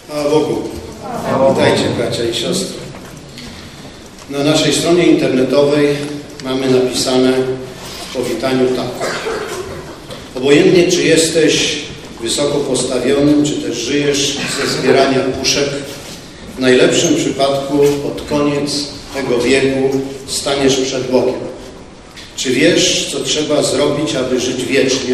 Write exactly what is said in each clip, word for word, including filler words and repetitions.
A Bogu. Witajcie, bracia i siostry. Na naszej stronie internetowej mamy napisane w powitaniu tak. Obojętnie, czy jesteś wysoko postawionym, czy też żyjesz ze zbierania puszek, w najlepszym przypadku pod koniec tego wieku staniesz przed Bogiem. Czy wiesz, co trzeba zrobić, aby żyć wiecznie?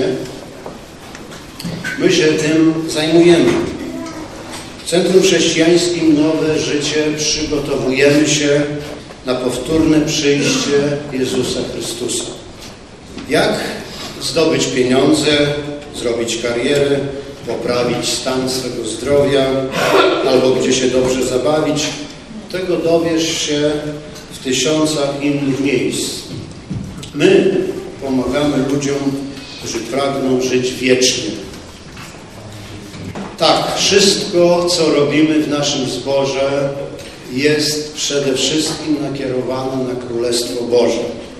My się tym zajmujemy. W Centrum Chrześcijańskim Nowe Życie przygotowujemy się na powtórne przyjście Jezusa Chrystusa. Jak zdobyć pieniądze, zrobić karierę, poprawić stan swego zdrowia albo gdzie się dobrze zabawić, tego dowiesz się w tysiącach innych miejsc. My pomagamy ludziom, którzy pragną żyć wiecznie. Tak, wszystko, co robimy w naszym zborze, jest przede wszystkim nakierowane na Królestwo Boże.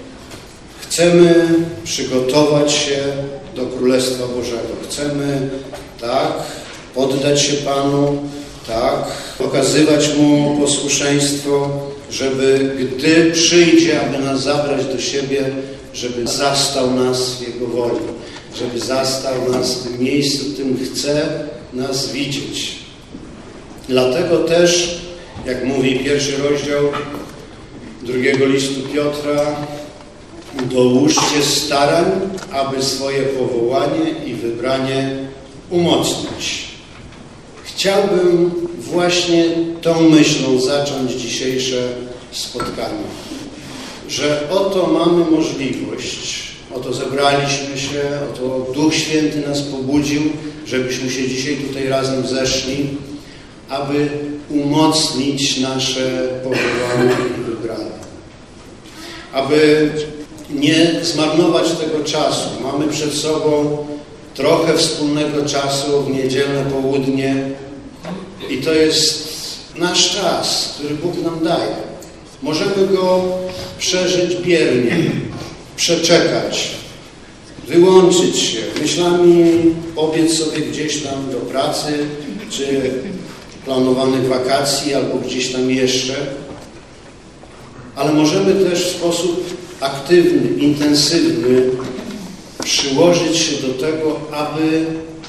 Chcemy przygotować się do Królestwa Bożego. Chcemy, tak, poddać się Panu, tak, okazywać Mu posłuszeństwo, żeby gdy przyjdzie, aby nas zabrać do siebie, żeby zastał nas w Jego woli, żeby zastał nas w tym miejscu, w którym chce nas widzieć. Dlatego też, jak mówi pierwszy rozdział drugiego listu Piotra, dołóżcie starań, aby swoje powołanie i wybranie umocnić. Chciałbym właśnie tą myślą zacząć dzisiejsze spotkanie, że oto mamy możliwość, oto zebraliśmy się, oto Duch Święty nas pobudził, żebyśmy się dzisiaj tutaj razem zeszli, aby umocnić nasze powołanie i wybranie. Aby nie zmarnować tego czasu. Mamy przed sobą trochę wspólnego czasu w niedzielne południe i to jest nasz czas, który Bóg nam daje. Możemy go przeżyć biernie, przeczekać, wyłączyć się, myślami pobiec sobie gdzieś tam do pracy, czy planowanych wakacji, albo gdzieś tam jeszcze. Ale możemy też w sposób aktywny, intensywny przyłożyć się do tego, aby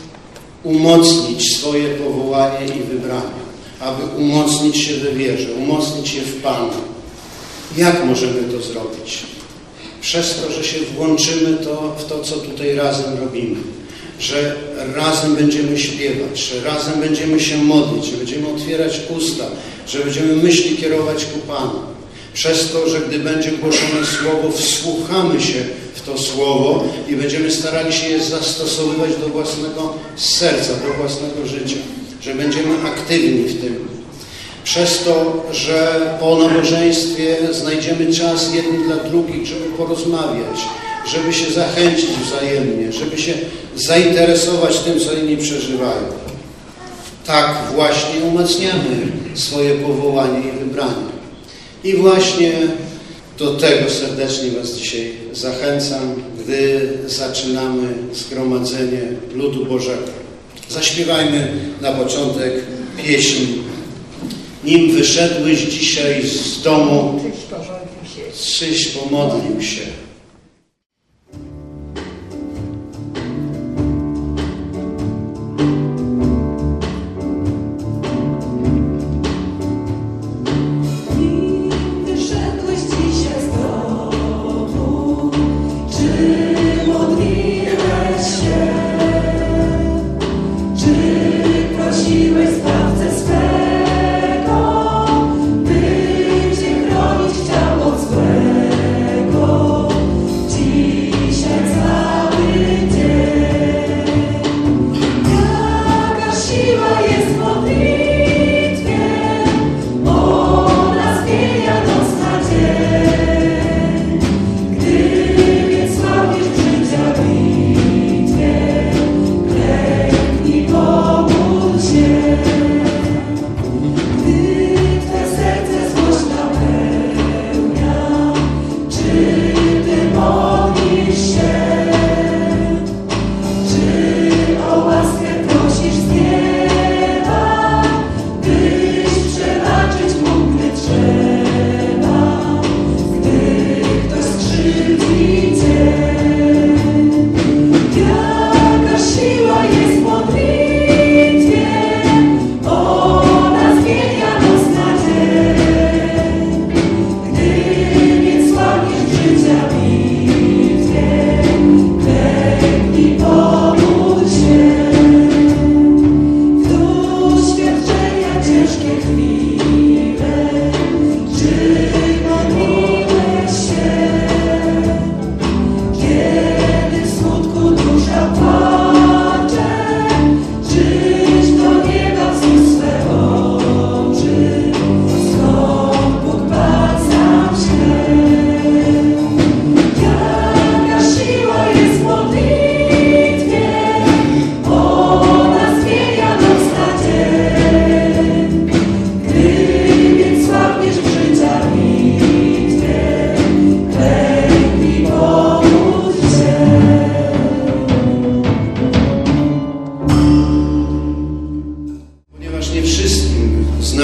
umocnić swoje powołanie i wybranie, aby umocnić się we wierze, umocnić się w Panu. Jak możemy to zrobić? Przez to, że się włączymy to, w to, co tutaj razem robimy. Że razem będziemy śpiewać, że razem będziemy się modlić, że będziemy otwierać usta, że będziemy myśli kierować ku Panu. Przez to, że gdy będzie głoszone Słowo, wsłuchamy się w to Słowo i będziemy starali się je zastosowywać do własnego serca, do własnego życia. Że będziemy aktywni w tym. Przez to, że po nabożeństwie znajdziemy czas jedni dla drugich, żeby porozmawiać, żeby się zachęcić wzajemnie, żeby się zainteresować tym, co inni przeżywają. Tak właśnie umacniamy swoje powołanie i wybranie. I właśnie do tego serdecznie Was dzisiaj zachęcam, gdy zaczynamy zgromadzenie ludu Bożego. Zaśpiewajmy na początek pieśń. Nim wyszedłeś dzisiaj z domu, czyś pomodlił się. Yeah.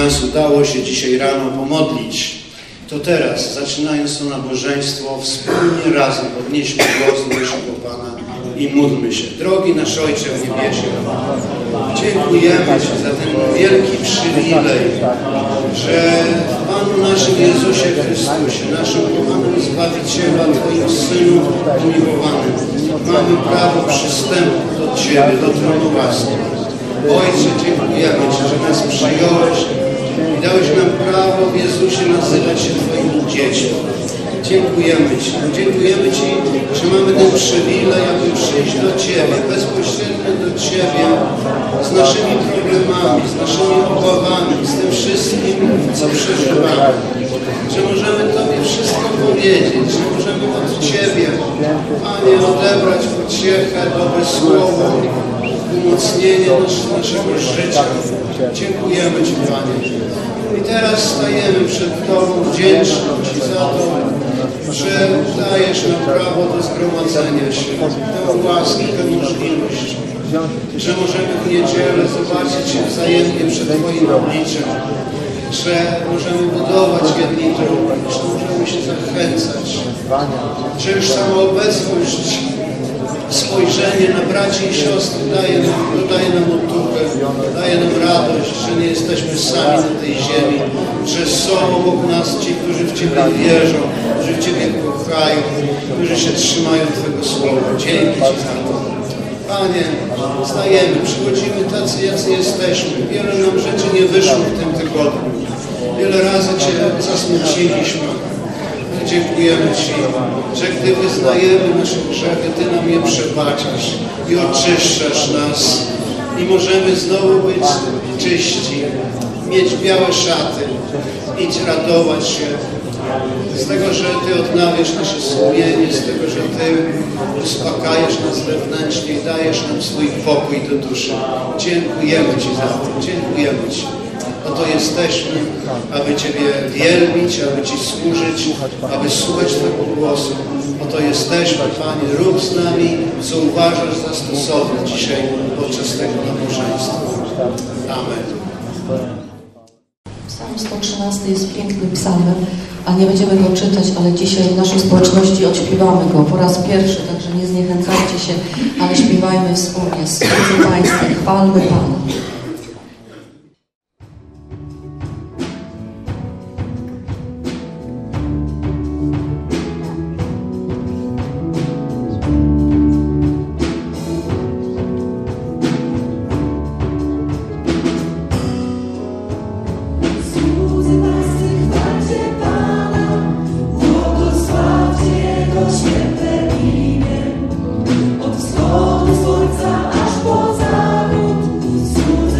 nas udało się dzisiaj rano pomodlić, to teraz, zaczynając to nabożeństwo, wspólnie razem podnieśmy głos do naszego Pana i módlmy się. Drogi nasz Ojcze w niebiesie, dziękujemy Ci za ten wielki przywilej, że w Panu naszym Jezusie Chrystusie, naszym kochanym Zbawicielu, Twoim Synu umiłowanym, mamy prawo przystępu do Ciebie, do tronu łaski. Ojcze, dziękujemy Ci, że nas przyjąłeś i dałeś nam prawo w Jezusie nazywać się Twoimi dziećmi. Dziękujemy Ci. Dziękujemy Ci, że mamy ten przywilej, aby przyjść do Ciebie, bezpośrednio do Ciebie z naszymi problemami, z naszymi obawami, z tym wszystkim, co przeżywamy. Że możemy Tobie wszystko powiedzieć, że możemy od Ciebie, Panie, odebrać pociechę, dobre słowo, umocnienie naszego życia. Dziękujemy Ci, Panie. I teraz stajemy przed Tobą wdzięczni Ci za to, że dajesz nam prawo do zgromadzenia się, tę łaskę, tę możliwość, że możemy w niedzielę zobaczyć się wzajemnie przed Twoim obliczem, że możemy budować jedni drugich, że możemy się zachęcać, że już sama obecność, spojrzenie na braci i siostry daje nam, daje nam otuchę, daje nam radość, że nie jesteśmy sami na tej ziemi, że są obok nas ci, którzy w Ciebie wierzą, którzy w Ciebie kochają, którzy się trzymają Twojego słowa. Dzięki Ci za to. Panie, stajemy, przychodzimy tacy, jacy jesteśmy. Wiele nam rzeczy nie wyszło w tym tygodniu. Wiele razy Cię zasmuciliśmy. Dziękujemy Ci, że gdy wyznajemy nasze grzechy, Ty nam je przebaczasz i oczyszczasz nas i możemy znowu być czyści, mieć białe szaty, iść radować się z tego, że Ty odnawiasz nasze sumienie, z tego, że Ty uspokajasz nas wewnętrznie i dajesz nam swój pokój do duszy. Dziękujemy Ci za to, dziękujemy Ci. Oto jesteśmy, aby Ciebie wielbić, aby Ci służyć, aby słuchać Twojego głosu. Oto jesteśmy, Panie, rób z nami, co uważasz za stosowne dzisiaj podczas tego nabożeństwa. Amen. Psalm sto trzynasty jest pięknym psalmem, a nie będziemy go czytać, ale dzisiaj w naszej społeczności odśpiewamy go po raz pierwszy, także nie zniechęcajcie się, ale śpiewajmy wspólnie z Państwem. Chwalmy Pana. Od wschodu słońca aż po zachód,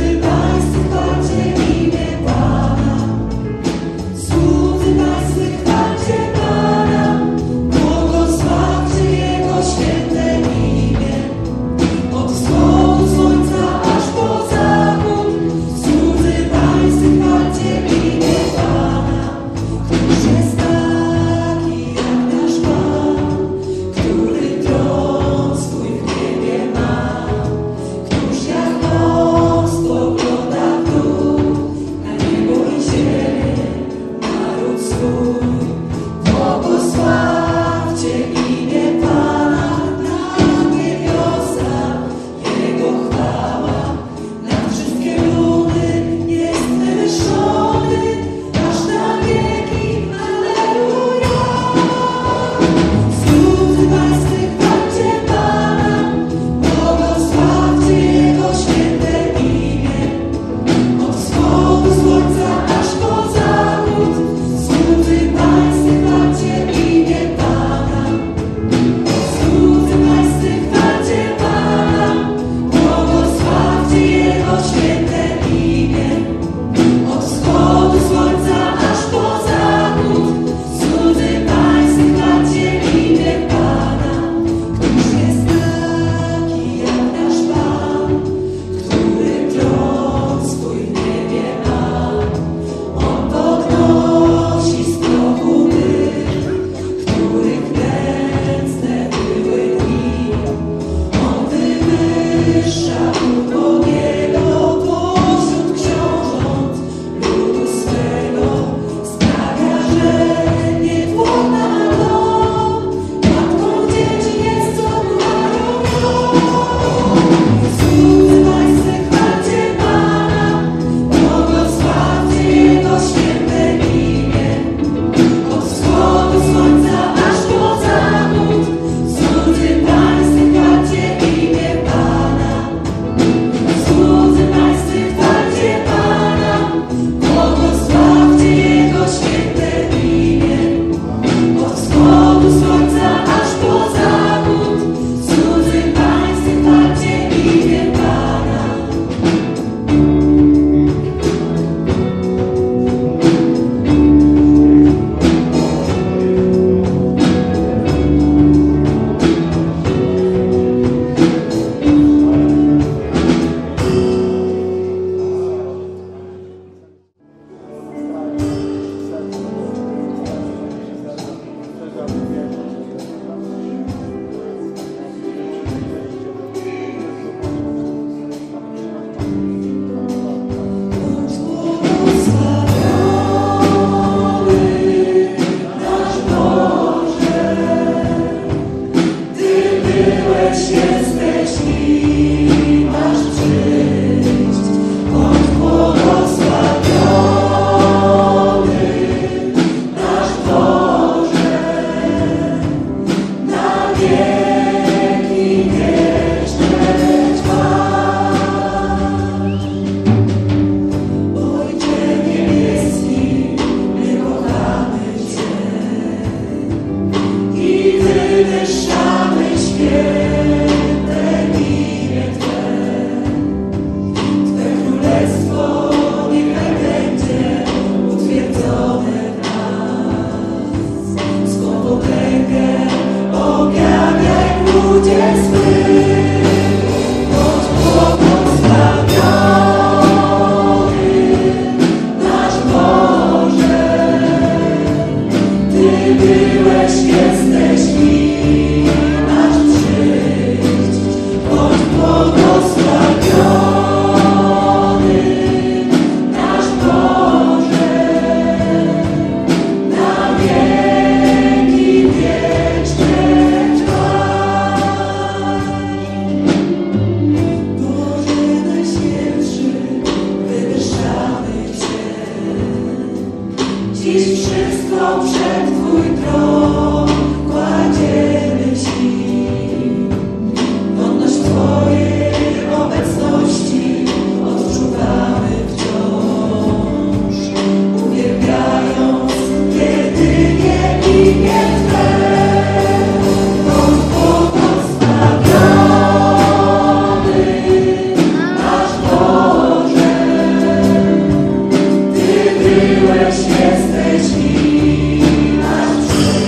Jesteś mi nasz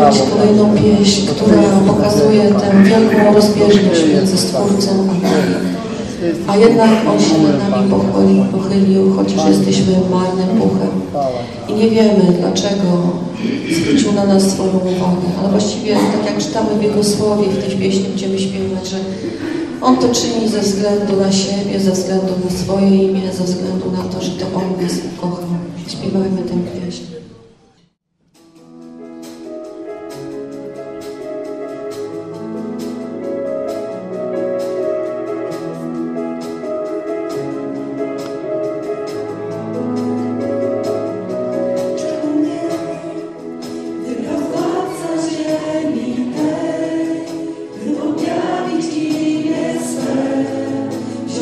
śpiewać kolejną pieśń, która pokazuje tę wielką rozbieżność między Stwórcą a nami. A jednak On się nad nami pochylił, pochylił, chociaż jesteśmy marnym puchem. I nie wiemy, dlaczego zwrócił na nas swoją uwagę. Ale właściwie, tak jak czytamy w Jego Słowie, w tej pieśni będziemy śpiewać, że On to czyni ze względu na siebie, ze względu na swoje imię, ze względu na to, że to On nas kochał. Śpiewajmy tę pieśń.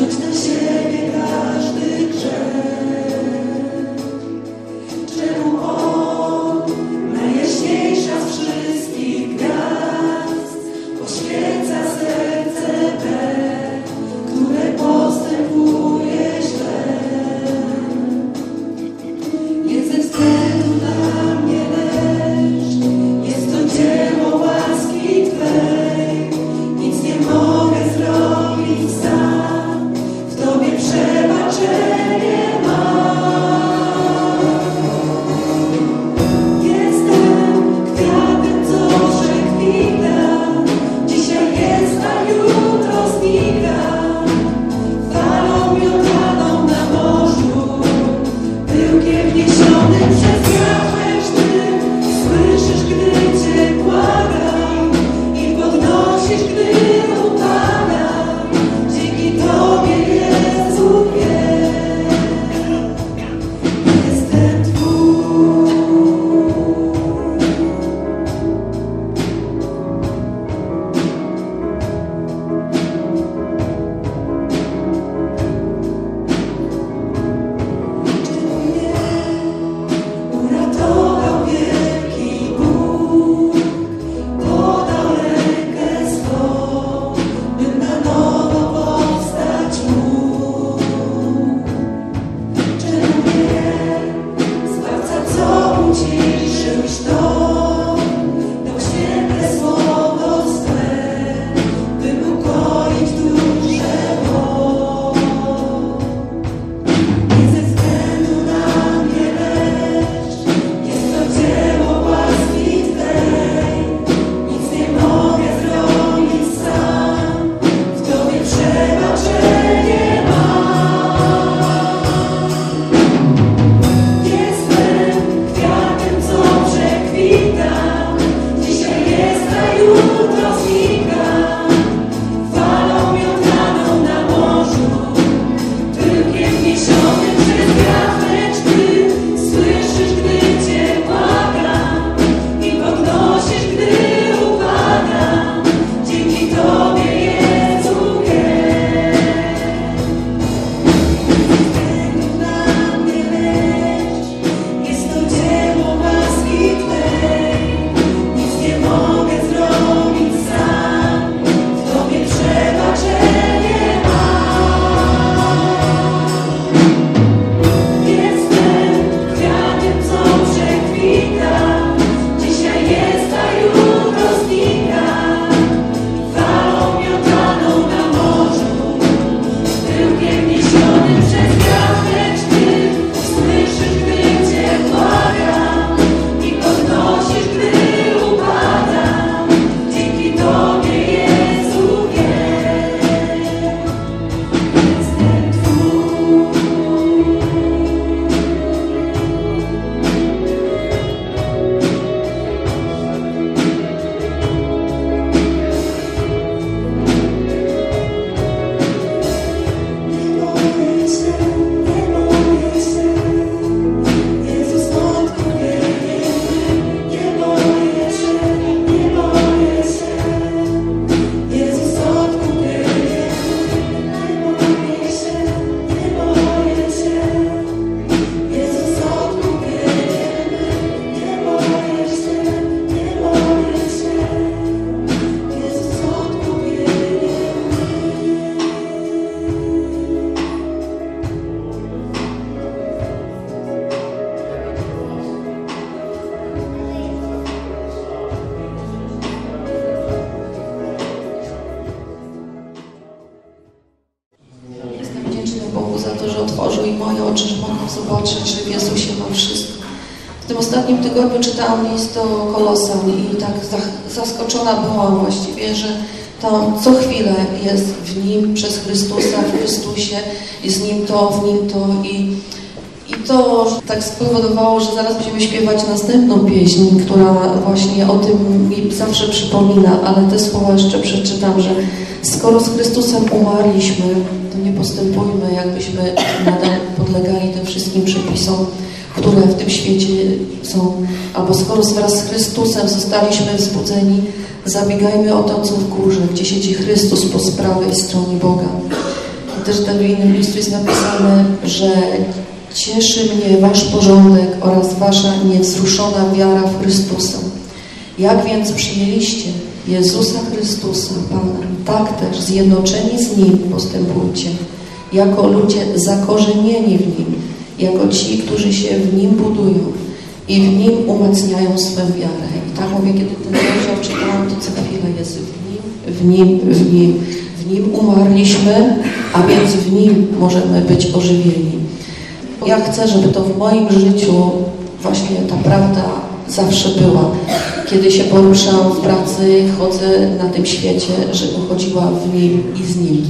Czemu otworzył i moje oczy, że mogą zobaczyć, że w Jezusie mam wszystko. W tym ostatnim tygodniu czytałam list do Kolosan i tak zaskoczona byłam właściwie, że tam co chwilę jest w Nim, przez Chrystusa, w Chrystusie i z Nim to, w Nim to i, i to tak spowodowało, że zaraz będziemy śpiewać następną pieśń, która właśnie o tym mi zawsze przypomina, ale te słowa jeszcze przeczytam, że skoro z Chrystusem umarliśmy, to nie postępujmy, jakbyśmy nadal podlegali tym wszystkim przepisom, które w tym świecie są. Albo skoro wraz z Chrystusem zostaliśmy wzbudzeni, zabiegajmy o to, co w górze, gdzie siedzi Chrystus po prawej stronie Boga. I też w innym listu jest napisane, że cieszy mnie wasz porządek oraz wasza niewzruszona wiara w Chrystusa. Jak więc przyjęliście Jezusa Chrystusa, Pana, tak też zjednoczeni z Nim postępujcie, jako ludzie zakorzenieni w Nim, jako ci, którzy się w Nim budują i w Nim umacniają swoją wiarę. I tak mówię, kiedy ten rozdział czytałam, to co chwilę jest w Nim, w Nim, w Nim. W Nim umarliśmy, a więc w Nim możemy być ożywieni. Ja chcę, żeby to w moim życiu właśnie ta prawda zawsze była. Kiedy się poruszam w pracy, chodzę na tym świecie, że uchodziła w Nim i z Nim.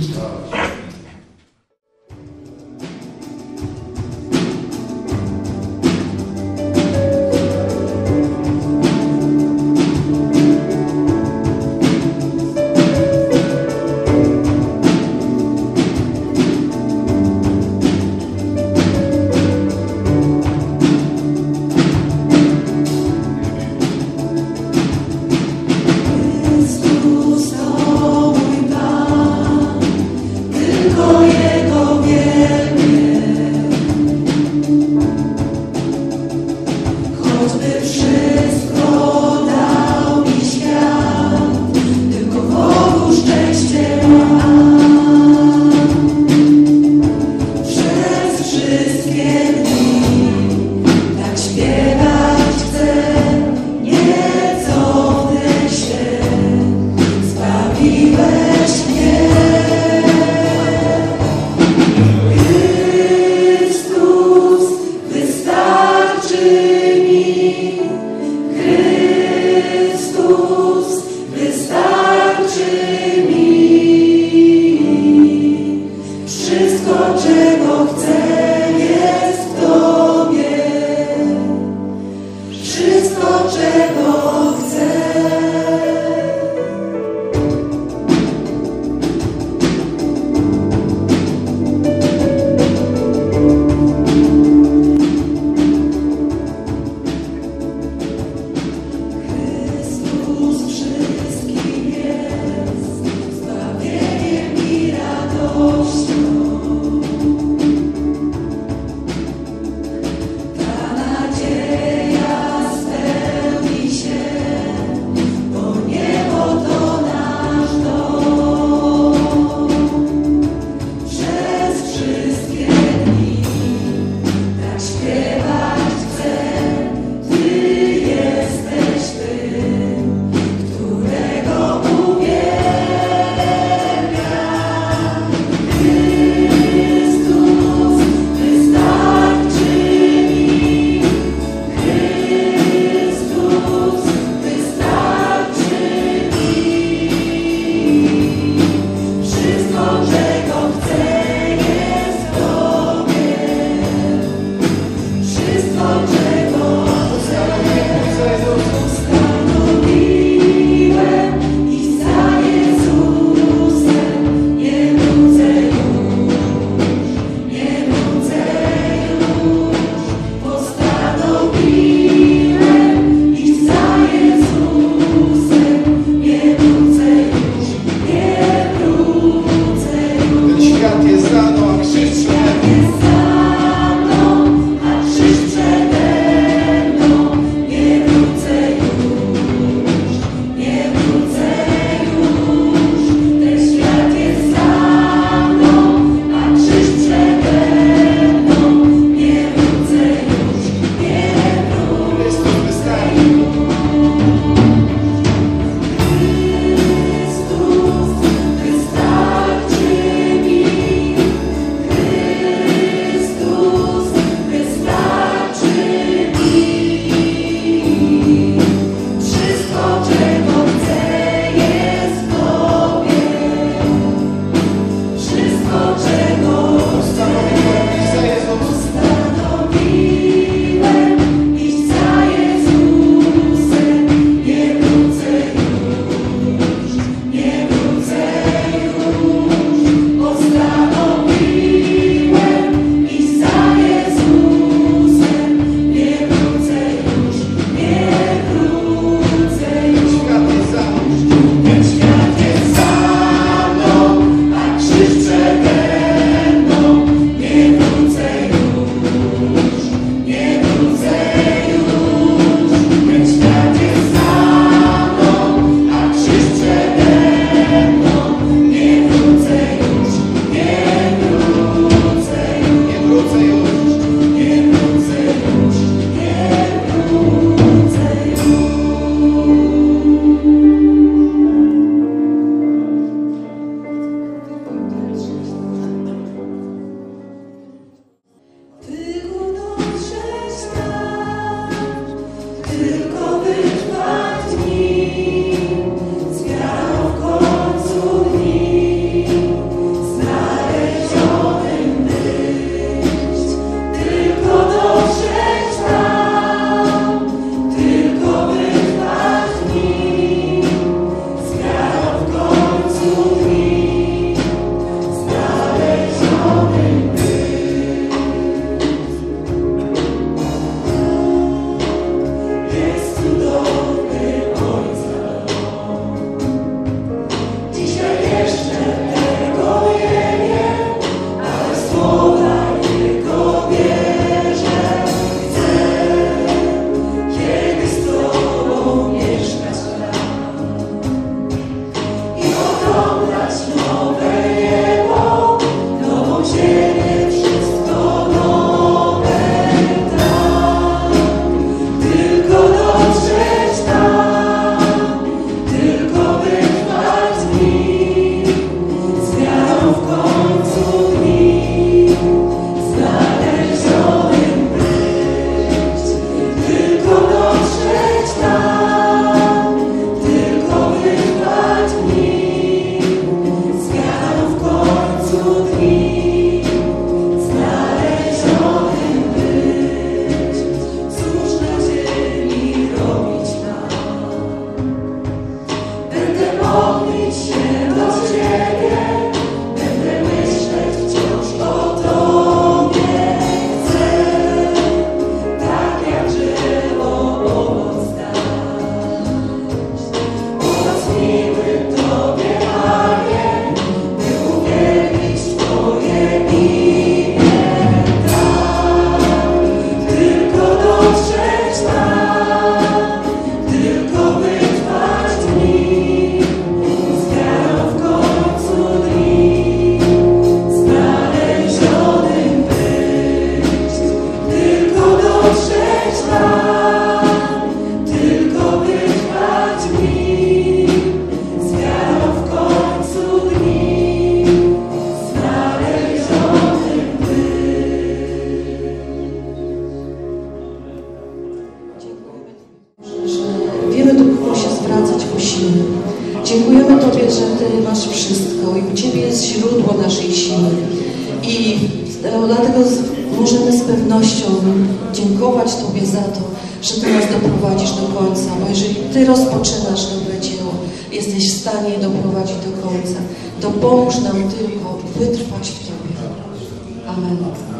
siły. Dziękujemy Tobie, że Ty masz wszystko i u Ciebie jest źródło naszej siły. I dlatego możemy z pewnością dziękować Tobie za to, że Ty nas doprowadzisz do końca, bo jeżeli Ty rozpoczynasz dobre dzieło, jesteś w stanie je doprowadzić do końca. Dopomóż nam tylko wytrwać w Tobie. Amen.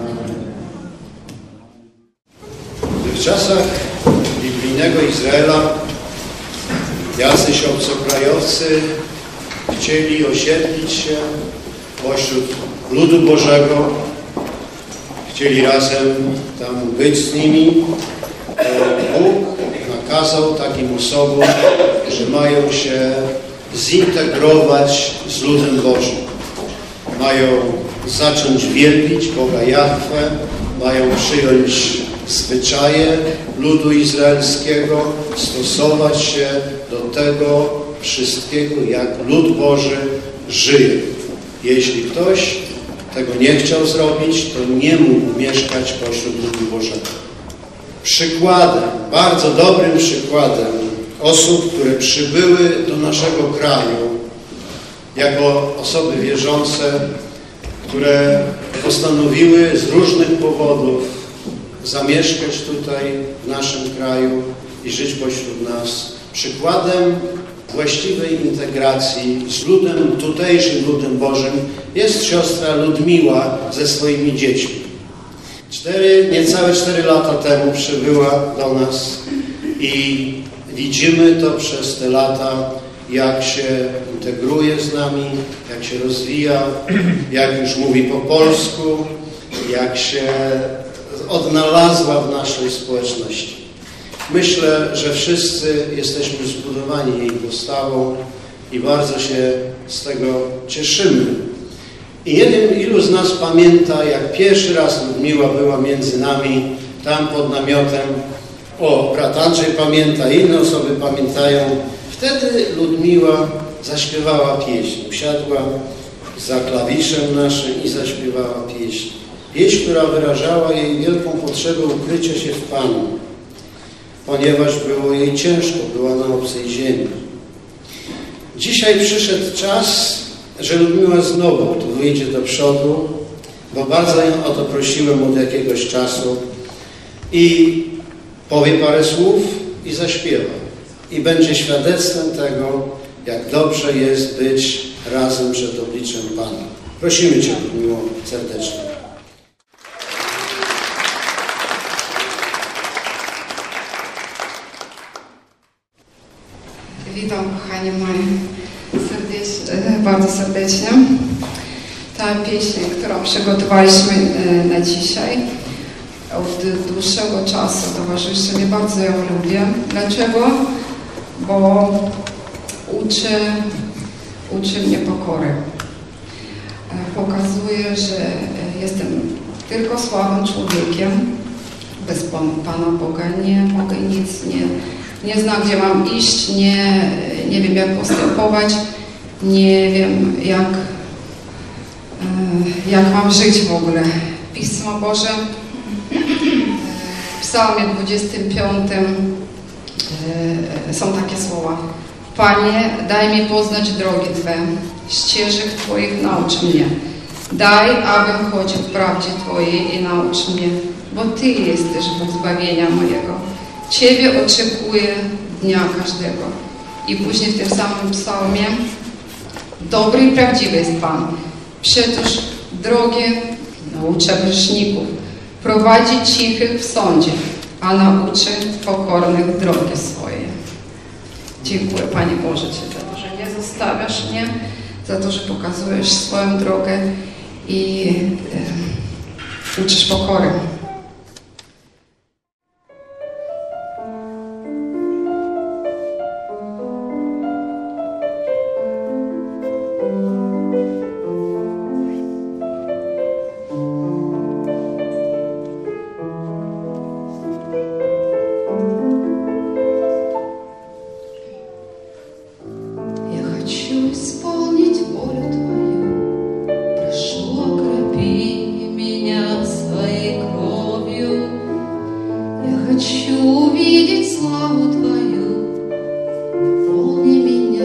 W czasach biblijnego Izraela jacyś obcokrajowcy chcieli osiedlić się pośród ludu Bożego, chcieli razem tam być z nimi. Bóg nakazał takim osobom, że mają się zintegrować z ludem Bożym. Mają zacząć wielbić Boga Jahwe, mają przyjąć zwyczaje ludu izraelskiego, stosować się do tego wszystkiego, jak lud Boży żyje. Jeśli ktoś tego nie chciał zrobić, to nie mógł mieszkać pośród ludu Bożego. Przykładem, bardzo dobrym przykładem osób, które przybyły do naszego kraju jako osoby wierzące, które postanowiły z różnych powodów zamieszkać tutaj w naszym kraju i żyć pośród nas. Przykładem właściwej integracji z ludem, tutejszym ludem Bożym jest siostra Ludmiła ze swoimi dziećmi. Cztery, niecałe cztery lata temu przybyła do nas i widzimy to przez te lata, jak się integruje z nami, jak się rozwija, jak już mówi po polsku, jak się odnalazła w naszej społeczności. Myślę, że wszyscy jesteśmy zbudowani jej postawą i bardzo się z tego cieszymy. I nie wiem, ilu z nas pamięta, jak pierwszy raz Ludmiła była między nami, tam pod namiotem. O, brat Andrzej pamięta, inne osoby pamiętają. Wtedy Ludmiła zaśpiewała pieśń. Usiadła za klawiszem naszym i zaśpiewała pieśń. Pieśń, która wyrażała jej wielką potrzebę ukrycia się w Panu, ponieważ było jej ciężko, była na obcej ziemi. Dzisiaj przyszedł czas, że Ludmiła znowu tu wyjdzie do przodu, bo bardzo ją o to prosiłem od jakiegoś czasu i powie parę słów i zaśpiewa. I będzie świadectwem tego, jak dobrze jest być razem przed obliczem Pana. Prosimy Cię, Ludmiło, serdecznie. Witam, kochani moi, serdecznie, bardzo serdecznie. Ta pieśń, którą przygotowaliśmy na dzisiaj, od dłuższego czasu towarzyszy mi, bardzo ją lubię. Dlaczego? Bo uczy, uczy mnie pokory. Pokazuje, że jestem tylko słabym człowiekiem, bez Pana Boga nie mogę nic, nie, nie znam, gdzie mam iść, nie, nie wiem, jak postępować, nie wiem, jak, jak mam żyć w ogóle. Pismo Boże w Psalmie dwudziestym piątym są takie słowa: Panie, daj mi poznać drogi Twe, ścieżek Twoich naucz mnie. Daj, abym chodził w prawdzie Twojej i naucz mnie, bo Ty jesteś Bóg zbawienia mojego. Ciebie oczekuję dnia każdego. I później w tym samym psalmie: dobry i prawdziwy jest Pan. Przecież drogie naucza grzeszników, prowadzi cichych w sądzie, a nauczy pokornych drogi swoje. Dziękuję, Panie Boże, Ci za to, że nie zostawiasz mnie, za to, że pokazujesz swoją drogę i e, uczysz pokory. Хочу увидеть славу Твою, наполни меня.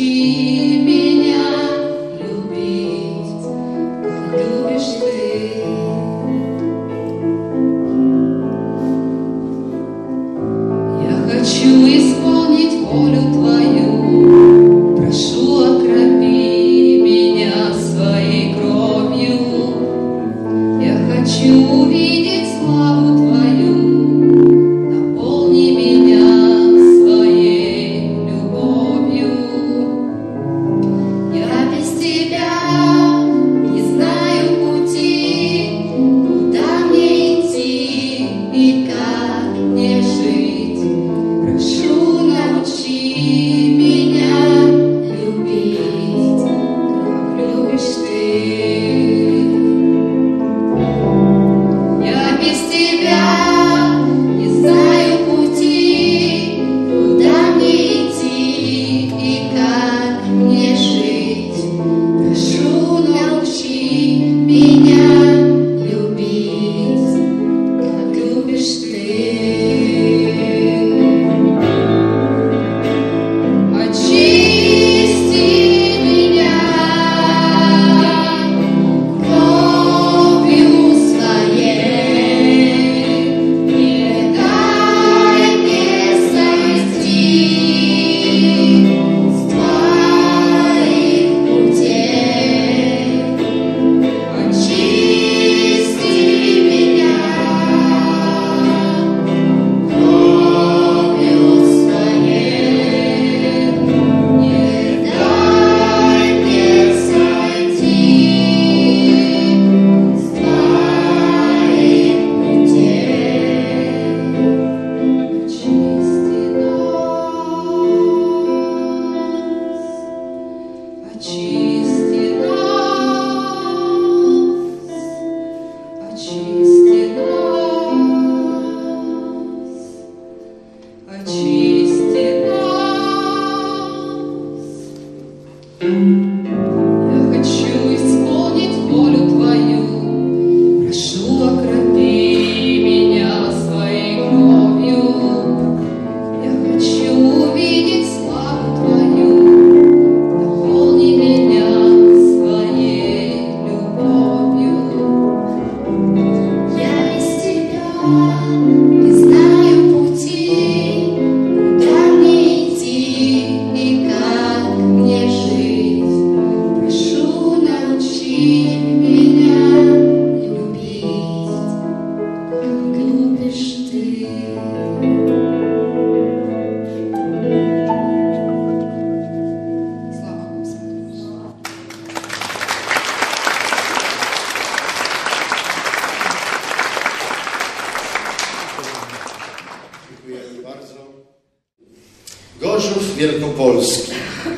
Gorzów Wielkopolski.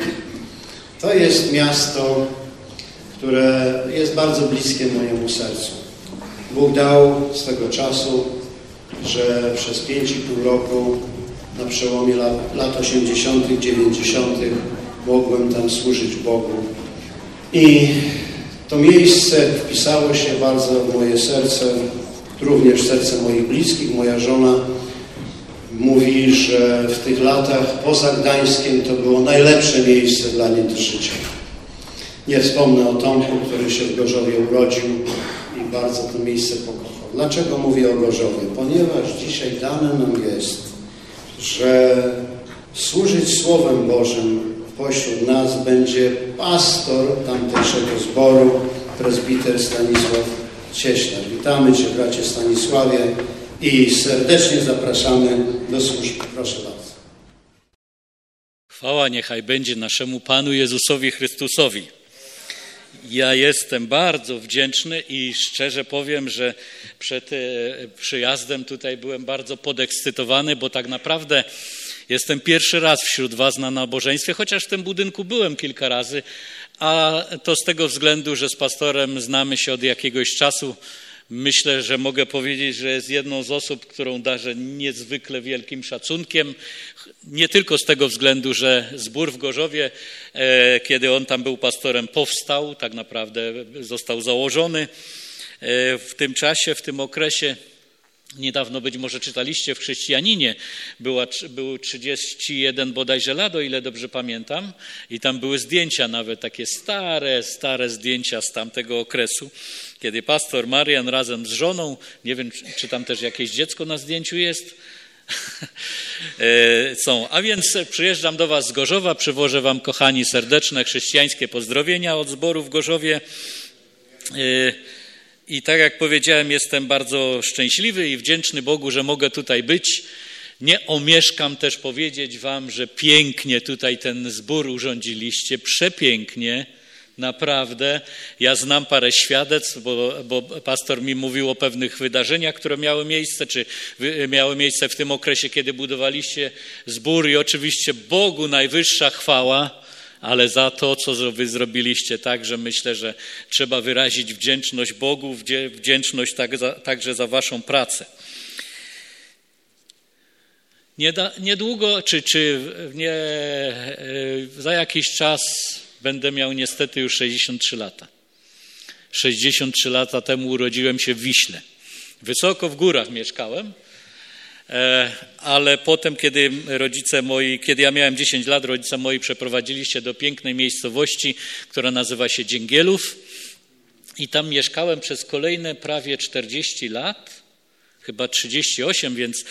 To jest miasto, które jest bardzo bliskie mojemu sercu. Bóg dał swego czasu, że przez pięć i pół roku na przełomie lat, lat osiemdziesiątych, dziewięćdziesiątych mogłem tam służyć Bogu. I to miejsce wpisało się bardzo w moje serce, również serce moich bliskich. Moja żona mówi, że w tych latach poza Gdańskiem to było najlepsze miejsce dla niej do życia. Nie wspomnę o Tomku, który się w Gorzowie urodził i bardzo to miejsce pokochał. Dlaczego mówię o Gorzowie? Ponieważ dzisiaj dane nam jest, że służyć Słowem Bożym pośród nas będzie pastor tamtejszego zboru, prezbiter Stanisław Cieślarz. Witamy Cię, bracie Stanisławie, i serdecznie zapraszamy do służby. Proszę bardzo. Chwała niechaj będzie naszemu Panu Jezusowi Chrystusowi. Ja jestem bardzo wdzięczny i szczerze powiem, że przed przyjazdem tutaj byłem bardzo podekscytowany, bo tak naprawdę jestem pierwszy raz wśród was na nabożeństwie, chociaż w tym budynku byłem kilka razy, a to z tego względu, że z pastorem znamy się od jakiegoś czasu. Myślę, że mogę powiedzieć, że jest jedną z osób, którą darzę niezwykle wielkim szacunkiem. Nie tylko z tego względu, że zbór w Gorzowie, kiedy on tam był pastorem, powstał, tak naprawdę został założony w tym czasie, w tym okresie, Niedawno być może czytaliście w Chrześcijaninie, była, był trzydzieści jeden bodajże lat, o ile dobrze pamiętam, i tam były zdjęcia nawet, takie stare, stare zdjęcia z tamtego okresu, kiedy pastor Marian razem z żoną, nie wiem, czy tam też jakieś dziecko na zdjęciu jest, są. A więc przyjeżdżam do was z Gorzowa, przywożę wam, kochani, serdeczne chrześcijańskie pozdrowienia od zboru w Gorzowie. I tak jak powiedziałem, jestem bardzo szczęśliwy i wdzięczny Bogu, że mogę tutaj być. Nie omieszkam też powiedzieć wam, że pięknie tutaj ten zbór urządziliście, przepięknie, naprawdę. Ja znam parę świadectw, bo, bo pastor mi mówił o pewnych wydarzeniach, które miały miejsce, czy miały miejsce w tym okresie, kiedy budowaliście zbór, i oczywiście Bogu najwyższa chwała, ale za to, co wy zrobiliście, także myślę, że trzeba wyrazić wdzięczność Bogu, wdzięczność tak za, także za waszą pracę. Niedługo, czy, czy nie, za jakiś czas będę miał niestety już sześćdziesiąt trzy lata. sześćdziesiąt trzy lata temu urodziłem się w Wiśle. Wysoko w górach mieszkałem, ale potem, kiedy rodzice moi, kiedy ja miałem dziesięć lat, rodzice moi przeprowadzili się do pięknej miejscowości, która nazywa się Dzięgielów, i tam mieszkałem przez kolejne prawie czterdzieści lat, chyba trzydzieści osiem, więc,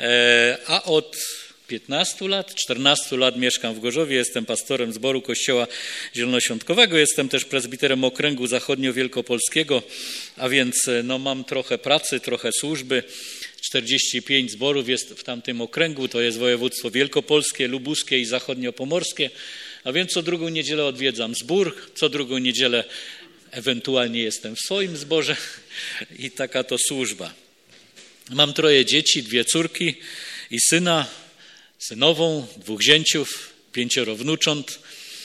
a od piętnastu lat, czternastu lat mieszkam w Gorzowie, jestem pastorem zboru Kościoła Zielonoświątkowego, jestem też prezbiterem Okręgu Zachodnio-Wielkopolskiego, a więc no, mam trochę pracy, trochę służby. czterdzieści pięć zborów jest w tamtym okręgu, to jest województwo wielkopolskie, lubuskie i zachodniopomorskie, a więc co drugą niedzielę odwiedzam zbór, co drugą niedzielę ewentualnie jestem w swoim zborze i taka to służba. Mam troje dzieci, dwie córki i syna, synową, dwóch zięciów, pięcioro wnucząt.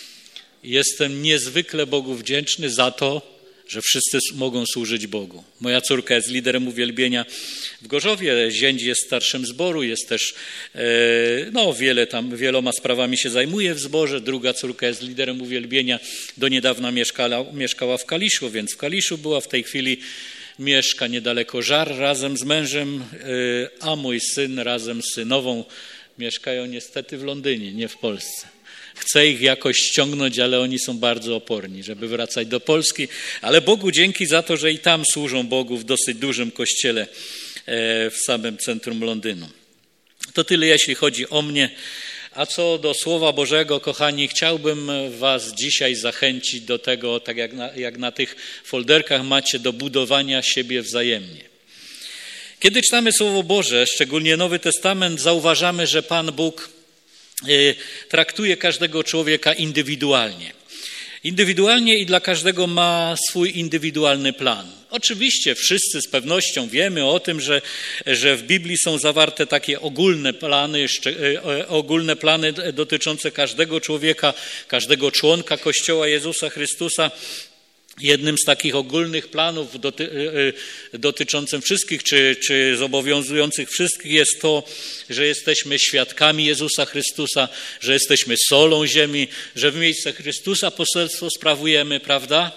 Jestem niezwykle Bogu wdzięczny za to, że wszyscy mogą służyć Bogu. Moja córka jest liderem uwielbienia w Gorzowie, zięć jest starszym zboru, jest też, no wiele tam, wieloma sprawami się zajmuje w zborze. Druga córka jest liderem uwielbienia, do niedawna mieszkała, mieszkała w Kaliszu, więc w Kaliszu była, w tej chwili mieszka niedaleko Żar razem z mężem, a mój syn razem z synową mieszkają niestety w Londynie, nie w Polsce. Chcę ich jakoś ściągnąć, ale oni są bardzo oporni, żeby wracać do Polski. Ale Bogu dzięki za to, że i tam służą Bogu w dosyć dużym kościele w samym centrum Londynu. To tyle, jeśli chodzi o mnie. A co do Słowa Bożego, kochani, chciałbym was dzisiaj zachęcić do tego, tak jak na, jak na tych folderkach macie, do budowania siebie wzajemnie. Kiedy czytamy Słowo Boże, szczególnie Nowy Testament, zauważamy, że Pan Bóg traktuje każdego człowieka indywidualnie. Indywidualnie i dla każdego ma swój indywidualny plan. Oczywiście wszyscy z pewnością wiemy o tym, że, że w Biblii są zawarte takie ogólne plany, ogólne plany dotyczące każdego człowieka, każdego członka Kościoła Jezusa Chrystusa. Jednym z takich ogólnych planów doty, dotyczącym wszystkich, czy, czy zobowiązujących wszystkich jest to, że jesteśmy świadkami Jezusa Chrystusa, że jesteśmy solą ziemi, że w miejsce Chrystusa poselstwo sprawujemy, prawda?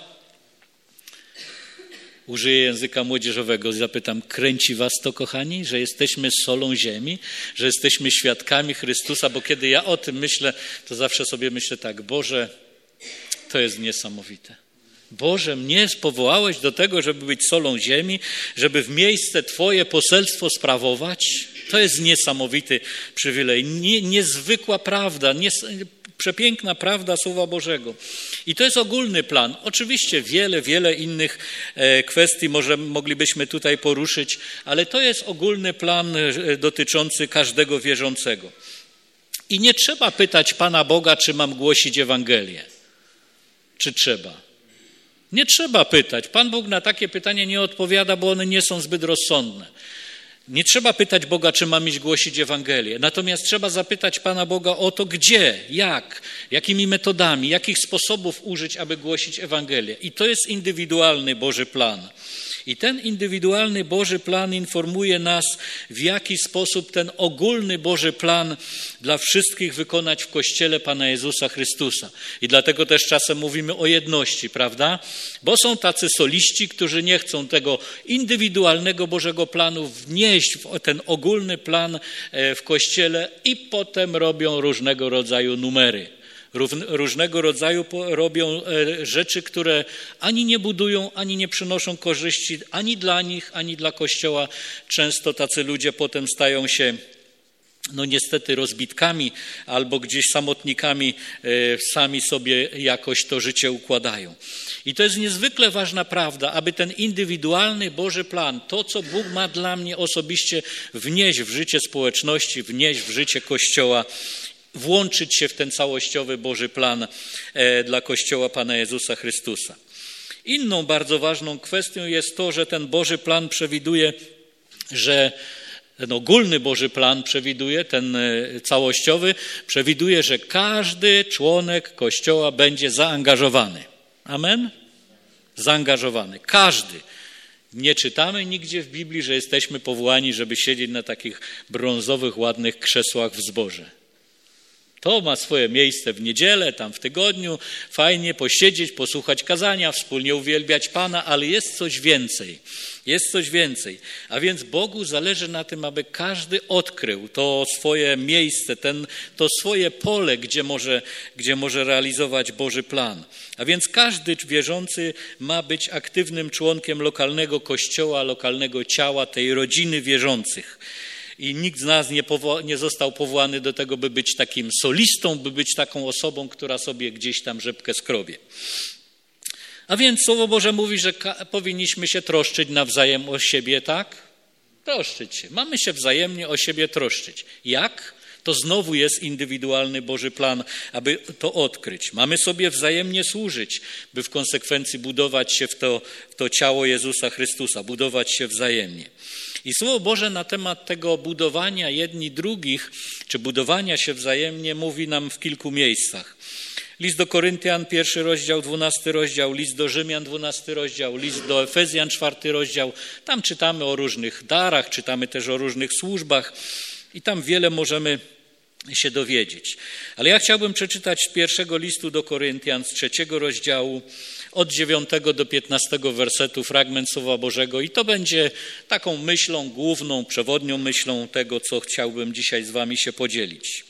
Użyję języka młodzieżowego, zapytam, kręci was to, kochani, że jesteśmy solą ziemi, że jesteśmy świadkami Chrystusa, bo kiedy ja o tym myślę, to zawsze sobie myślę tak, Boże, to jest niesamowite. Boże, mnie powołałeś do tego, żeby być solą ziemi, żeby w miejsce Twoje poselstwo sprawować. To jest niesamowity przywilej, nie, niezwykła prawda, nies, przepiękna prawda Słowa Bożego. I to jest ogólny plan. Oczywiście wiele, wiele innych kwestii może moglibyśmy tutaj poruszyć, ale to jest ogólny plan dotyczący każdego wierzącego. I nie trzeba pytać Pana Boga, czy mam głosić Ewangelię. Czy trzeba? Nie trzeba pytać. Pan Bóg na takie pytanie nie odpowiada, bo one nie są zbyt rozsądne. Nie trzeba pytać Boga, czy mam iść głosić Ewangelię. Natomiast trzeba zapytać Pana Boga o to, gdzie, jak, jakimi metodami, jakich sposobów użyć, aby głosić Ewangelię. I to jest indywidualny Boży plan. I ten indywidualny Boży plan informuje nas, w jaki sposób ten ogólny Boży plan dla wszystkich wykonać w Kościele Pana Jezusa Chrystusa. I dlatego też czasem mówimy o jedności, prawda? Bo są tacy soliści, którzy nie chcą tego indywidualnego Bożego planu wnieść w ten ogólny plan w Kościele i potem robią różnego rodzaju numery. Różnego rodzaju robią rzeczy, które ani nie budują, ani nie przynoszą korzyści, ani dla nich, ani dla Kościoła. Często tacy ludzie potem stają się, no niestety, rozbitkami albo gdzieś samotnikami, sami sobie jakoś to życie układają. I to jest niezwykle ważna prawda, aby ten indywidualny Boży plan, to co Bóg ma dla mnie osobiście wnieść w życie społeczności, wnieść w życie Kościoła, włączyć się w ten całościowy Boży plan dla Kościoła Pana Jezusa Chrystusa. Inną bardzo ważną kwestią jest to, że ten Boży plan przewiduje, że ten ogólny Boży plan przewiduje, ten całościowy, przewiduje, że każdy członek Kościoła będzie zaangażowany. Amen? Zaangażowany. Każdy. Nie czytamy nigdzie w Biblii, że jesteśmy powołani, żeby siedzieć na takich brązowych, ładnych krzesłach w zborze. To ma swoje miejsce w niedzielę, tam w tygodniu, fajnie posiedzieć, posłuchać kazania, wspólnie uwielbiać Pana, ale jest coś więcej, jest coś więcej. A więc Bogu zależy na tym, aby każdy odkrył to swoje miejsce, ten, to swoje pole, gdzie może, gdzie może realizować Boży plan. A więc każdy wierzący ma być aktywnym członkiem lokalnego kościoła, lokalnego ciała, tej rodziny wierzących. I nikt z nas nie, powo- nie został powołany do tego, by być takim solistą, by być taką osobą, która sobie gdzieś tam rzepkę skrobie. A więc Słowo Boże mówi, że ka- powinniśmy się troszczyć nawzajem o siebie, tak? Troszczyć się. Mamy się wzajemnie o siebie troszczyć. Jak? To znowu jest indywidualny Boży plan, aby to odkryć. Mamy sobie wzajemnie służyć, by w konsekwencji budować się w to, w to ciało Jezusa Chrystusa, budować się wzajemnie. I Słowo Boże na temat tego budowania jedni drugich, czy budowania się wzajemnie mówi nam w kilku miejscach. List do Koryntian, pierwszy rozdział, dwunasty rozdział, list do Rzymian, dwunasty rozdział, list do Efezjan, czwarty rozdział. Tam czytamy o różnych darach, czytamy też o różnych służbach i tam wiele możemy się dowiedzieć. Ale ja chciałbym przeczytać z pierwszego listu do Koryntian, z trzeciego rozdziału, od dziewiątego do piętnastego wersetu, fragment Słowa Bożego i to będzie taką myślą główną, przewodnią myślą tego, co chciałbym dzisiaj z wami się podzielić.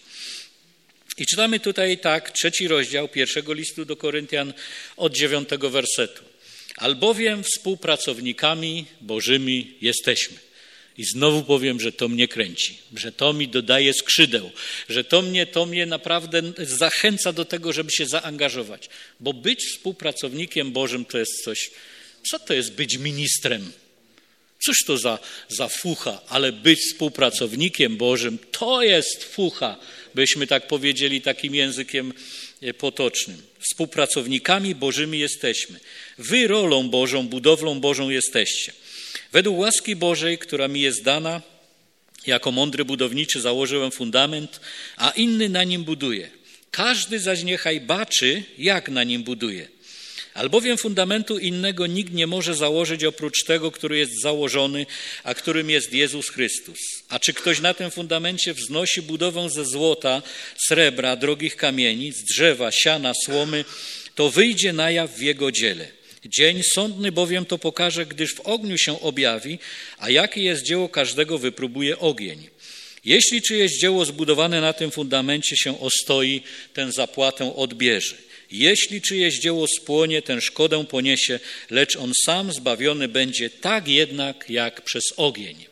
I czytamy tutaj tak, trzeci rozdział pierwszego listu do Koryntian od dziewiątego wersetu. Albowiem współpracownikami Bożymi jesteśmy. I znowu powiem, że to mnie kręci, że to mi dodaje skrzydeł, że to mnie, to mnie naprawdę zachęca do tego, żeby się zaangażować. Bo być współpracownikiem Bożym to jest coś, co to jest być ministrem? Cóż to za, za fucha, ale być współpracownikiem Bożym to jest fucha, byśmy tak powiedzieli takim językiem potocznym. Współpracownikami Bożymi jesteśmy. Wy rolą Bożą, budowlą Bożą jesteście. Według łaski Bożej, która mi jest dana, jako mądry budowniczy założyłem fundament, a inny na nim buduje. Każdy zaś niechaj baczy, jak na nim buduje. Albowiem fundamentu innego nikt nie może założyć oprócz tego, który jest założony, a którym jest Jezus Chrystus. A czy ktoś na tym fundamencie wznosi budowę ze złota, srebra, drogich kamieni, z drzewa, siana, słomy, to wyjdzie na jaw w jego dziele. Dzień sądny bowiem to pokaże, gdyż w ogniu się objawi, a jakie jest dzieło każdego wypróbuje ogień. Jeśli czyjeś dzieło zbudowane na tym fundamencie się ostoi, ten zapłatę odbierze. Jeśli czyjeś dzieło spłonie, ten szkodę poniesie, lecz on sam zbawiony będzie tak jednak jak przez ogień.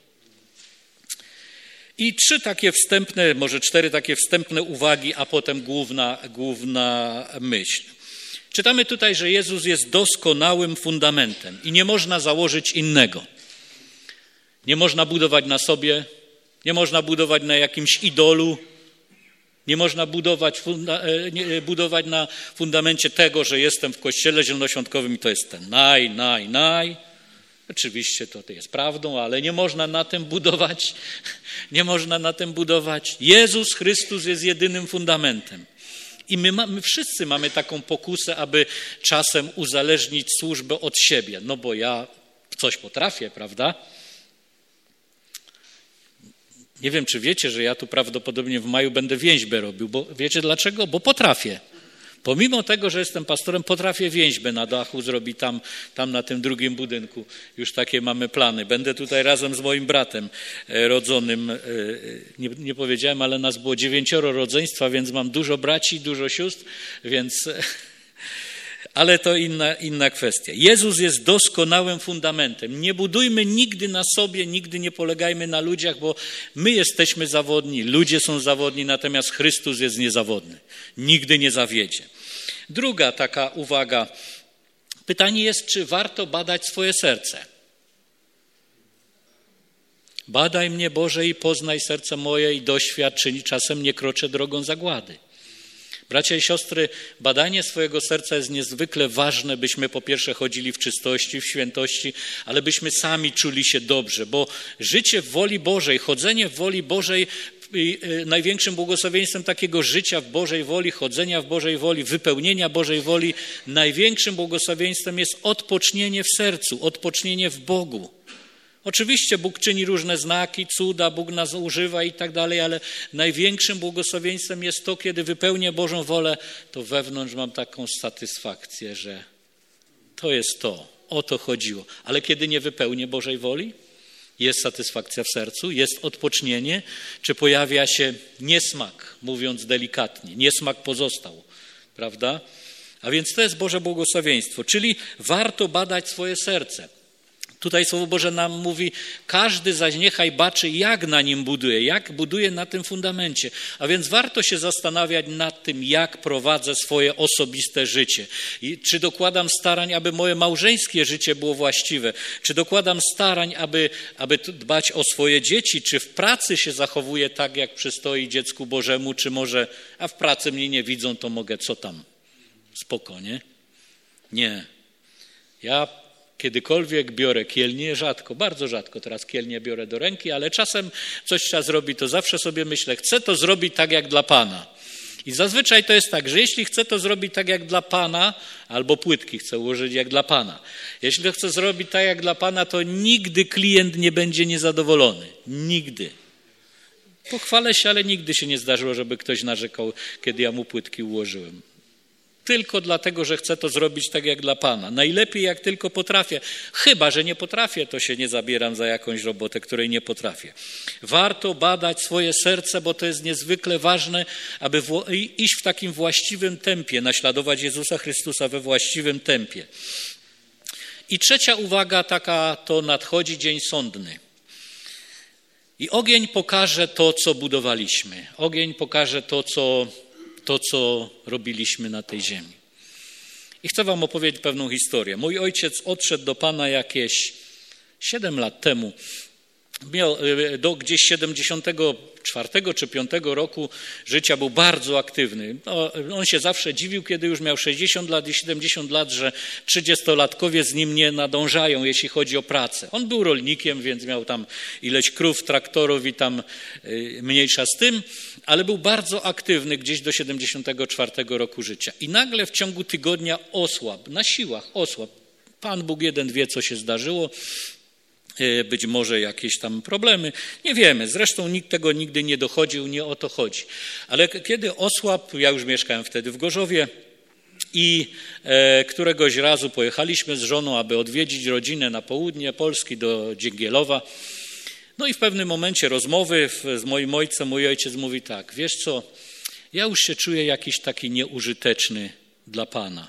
I trzy takie wstępne, może cztery takie wstępne uwagi, a potem główna, główna myśl. Czytamy tutaj, że Jezus jest doskonałym fundamentem i nie można założyć innego. Nie można budować na sobie, nie można budować na jakimś idolu, nie można budować, funda, nie, budować na fundamencie tego, że jestem w kościele zielonoświątkowym i to jest ten naj, naj, naj. Oczywiście to jest prawdą, ale nie można na tym budować. Nie można na tym budować. Jezus Chrystus jest jedynym fundamentem. I my, my wszyscy mamy taką pokusę, aby czasem uzależnić służbę od siebie. No bo ja coś potrafię, prawda? Nie wiem, czy wiecie, że ja tu prawdopodobnie w maju będę więźbę robił, bo wiecie dlaczego? Bo potrafię. Pomimo tego, że jestem pastorem, potrafię więźbę na dachu zrobić tam, tam na tym drugim budynku. Już takie mamy plany. Będę tutaj razem z moim bratem rodzonym. Nie, nie powiedziałem, ale nas było dziewięcioro rodzeństwa, więc mam dużo braci, dużo sióstr, więc... Ale to inna, inna kwestia. Jezus jest doskonałym fundamentem. Nie budujmy nigdy na sobie, nigdy nie polegajmy na ludziach, bo my jesteśmy zawodni, ludzie są zawodni, natomiast Chrystus jest niezawodny. Nigdy nie zawiedzie. Druga taka uwaga. Pytanie jest, czy warto badać swoje serce? Badaj mnie, Boże, i poznaj serce moje i doświadcz, czy czasem nie kroczę drogą zagłady. Bracia i siostry, badanie swojego serca jest niezwykle ważne, byśmy po pierwsze chodzili w czystości, w świętości, ale byśmy sami czuli się dobrze, bo życie w woli Bożej, chodzenie w woli Bożej, największym błogosławieństwem takiego życia w Bożej woli, chodzenia w Bożej woli, wypełnienia Bożej woli, największym błogosławieństwem jest odpocznienie w sercu, odpocznienie w Bogu. Oczywiście Bóg czyni różne znaki, cuda, Bóg nas używa i tak dalej, ale największym błogosławieństwem jest to, kiedy wypełnię Bożą wolę, to wewnątrz mam taką satysfakcję, że to jest to, o to chodziło. Ale kiedy nie wypełnię Bożej woli, jest satysfakcja w sercu, jest odpocznienie, czy pojawia się niesmak, mówiąc delikatnie, niesmak pozostał, prawda? A więc to jest Boże błogosławieństwo, czyli warto badać swoje serce. Tutaj Słowo Boże nam mówi, każdy zaś niechaj baczy, jak na nim buduje, jak buduje na tym fundamencie. A więc warto się zastanawiać nad tym, jak prowadzę swoje osobiste życie. I czy dokładam starań, aby moje małżeńskie życie było właściwe? Czy dokładam starań, aby, aby dbać o swoje dzieci? Czy w pracy się zachowuję tak, jak przystoi dziecku Bożemu? Czy może, a w pracy mnie nie widzą, to mogę, co tam? Spoko, nie? Nie. Ja kiedykolwiek biorę kielnię, rzadko, bardzo rzadko teraz kielnię biorę do ręki, ale czasem coś trzeba zrobić, to zawsze sobie myślę, chcę to zrobić tak jak dla Pana. I zazwyczaj to jest tak, że jeśli chcę to zrobić tak jak dla Pana, albo płytki chcę ułożyć jak dla Pana. Jeśli to chcę zrobić tak jak dla Pana, to nigdy klient nie będzie niezadowolony. Nigdy. Pochwalę się, ale nigdy się nie zdarzyło, żeby ktoś narzekał, kiedy ja mu płytki ułożyłem. Tylko dlatego, że chcę to zrobić tak jak dla Pana. Najlepiej jak tylko potrafię. Chyba że nie potrafię, to się nie zabieram za jakąś robotę, której nie potrafię. Warto badać swoje serce, bo to jest niezwykle ważne, aby iść w takim właściwym tempie, naśladować Jezusa Chrystusa we właściwym tempie. I trzecia uwaga taka, to nadchodzi dzień sądny. I ogień pokaże to, co budowaliśmy. Ogień pokaże to, co to, co robiliśmy na tej ziemi. I chcę wam opowiedzieć pewną historię. Mój ojciec odszedł do Pana jakieś siedem lat temu. Miał do gdzieś siedemdziesiątego czwartego czy piątego roku życia, był bardzo aktywny. No, on się zawsze dziwił, kiedy już miał sześćdziesiąt lat i siedemdziesiąt lat, że trzydziestolatkowie z nim nie nadążają, jeśli chodzi o pracę. On był rolnikiem, więc miał tam ileś krów, traktorów i tam y, mniejsza z tym, ale był bardzo aktywny gdzieś do siedemdziesiątego czwartego roku życia. I nagle w ciągu tygodnia osłabł, na siłach osłabł. Pan Bóg jeden wie, co się zdarzyło. Być może jakieś tam problemy, nie wiemy. Zresztą nikt tego nigdy nie dochodził, nie o to chodzi. Ale kiedy osłabł, ja już mieszkałem wtedy w Gorzowie i e, któregoś razu pojechaliśmy z żoną, aby odwiedzić rodzinę na południe Polski do Dzięgielowa. No i w pewnym momencie rozmowy z moim ojcem, mój ojciec mówi tak, wiesz co, ja już się czuję jakiś taki nieużyteczny dla Pana.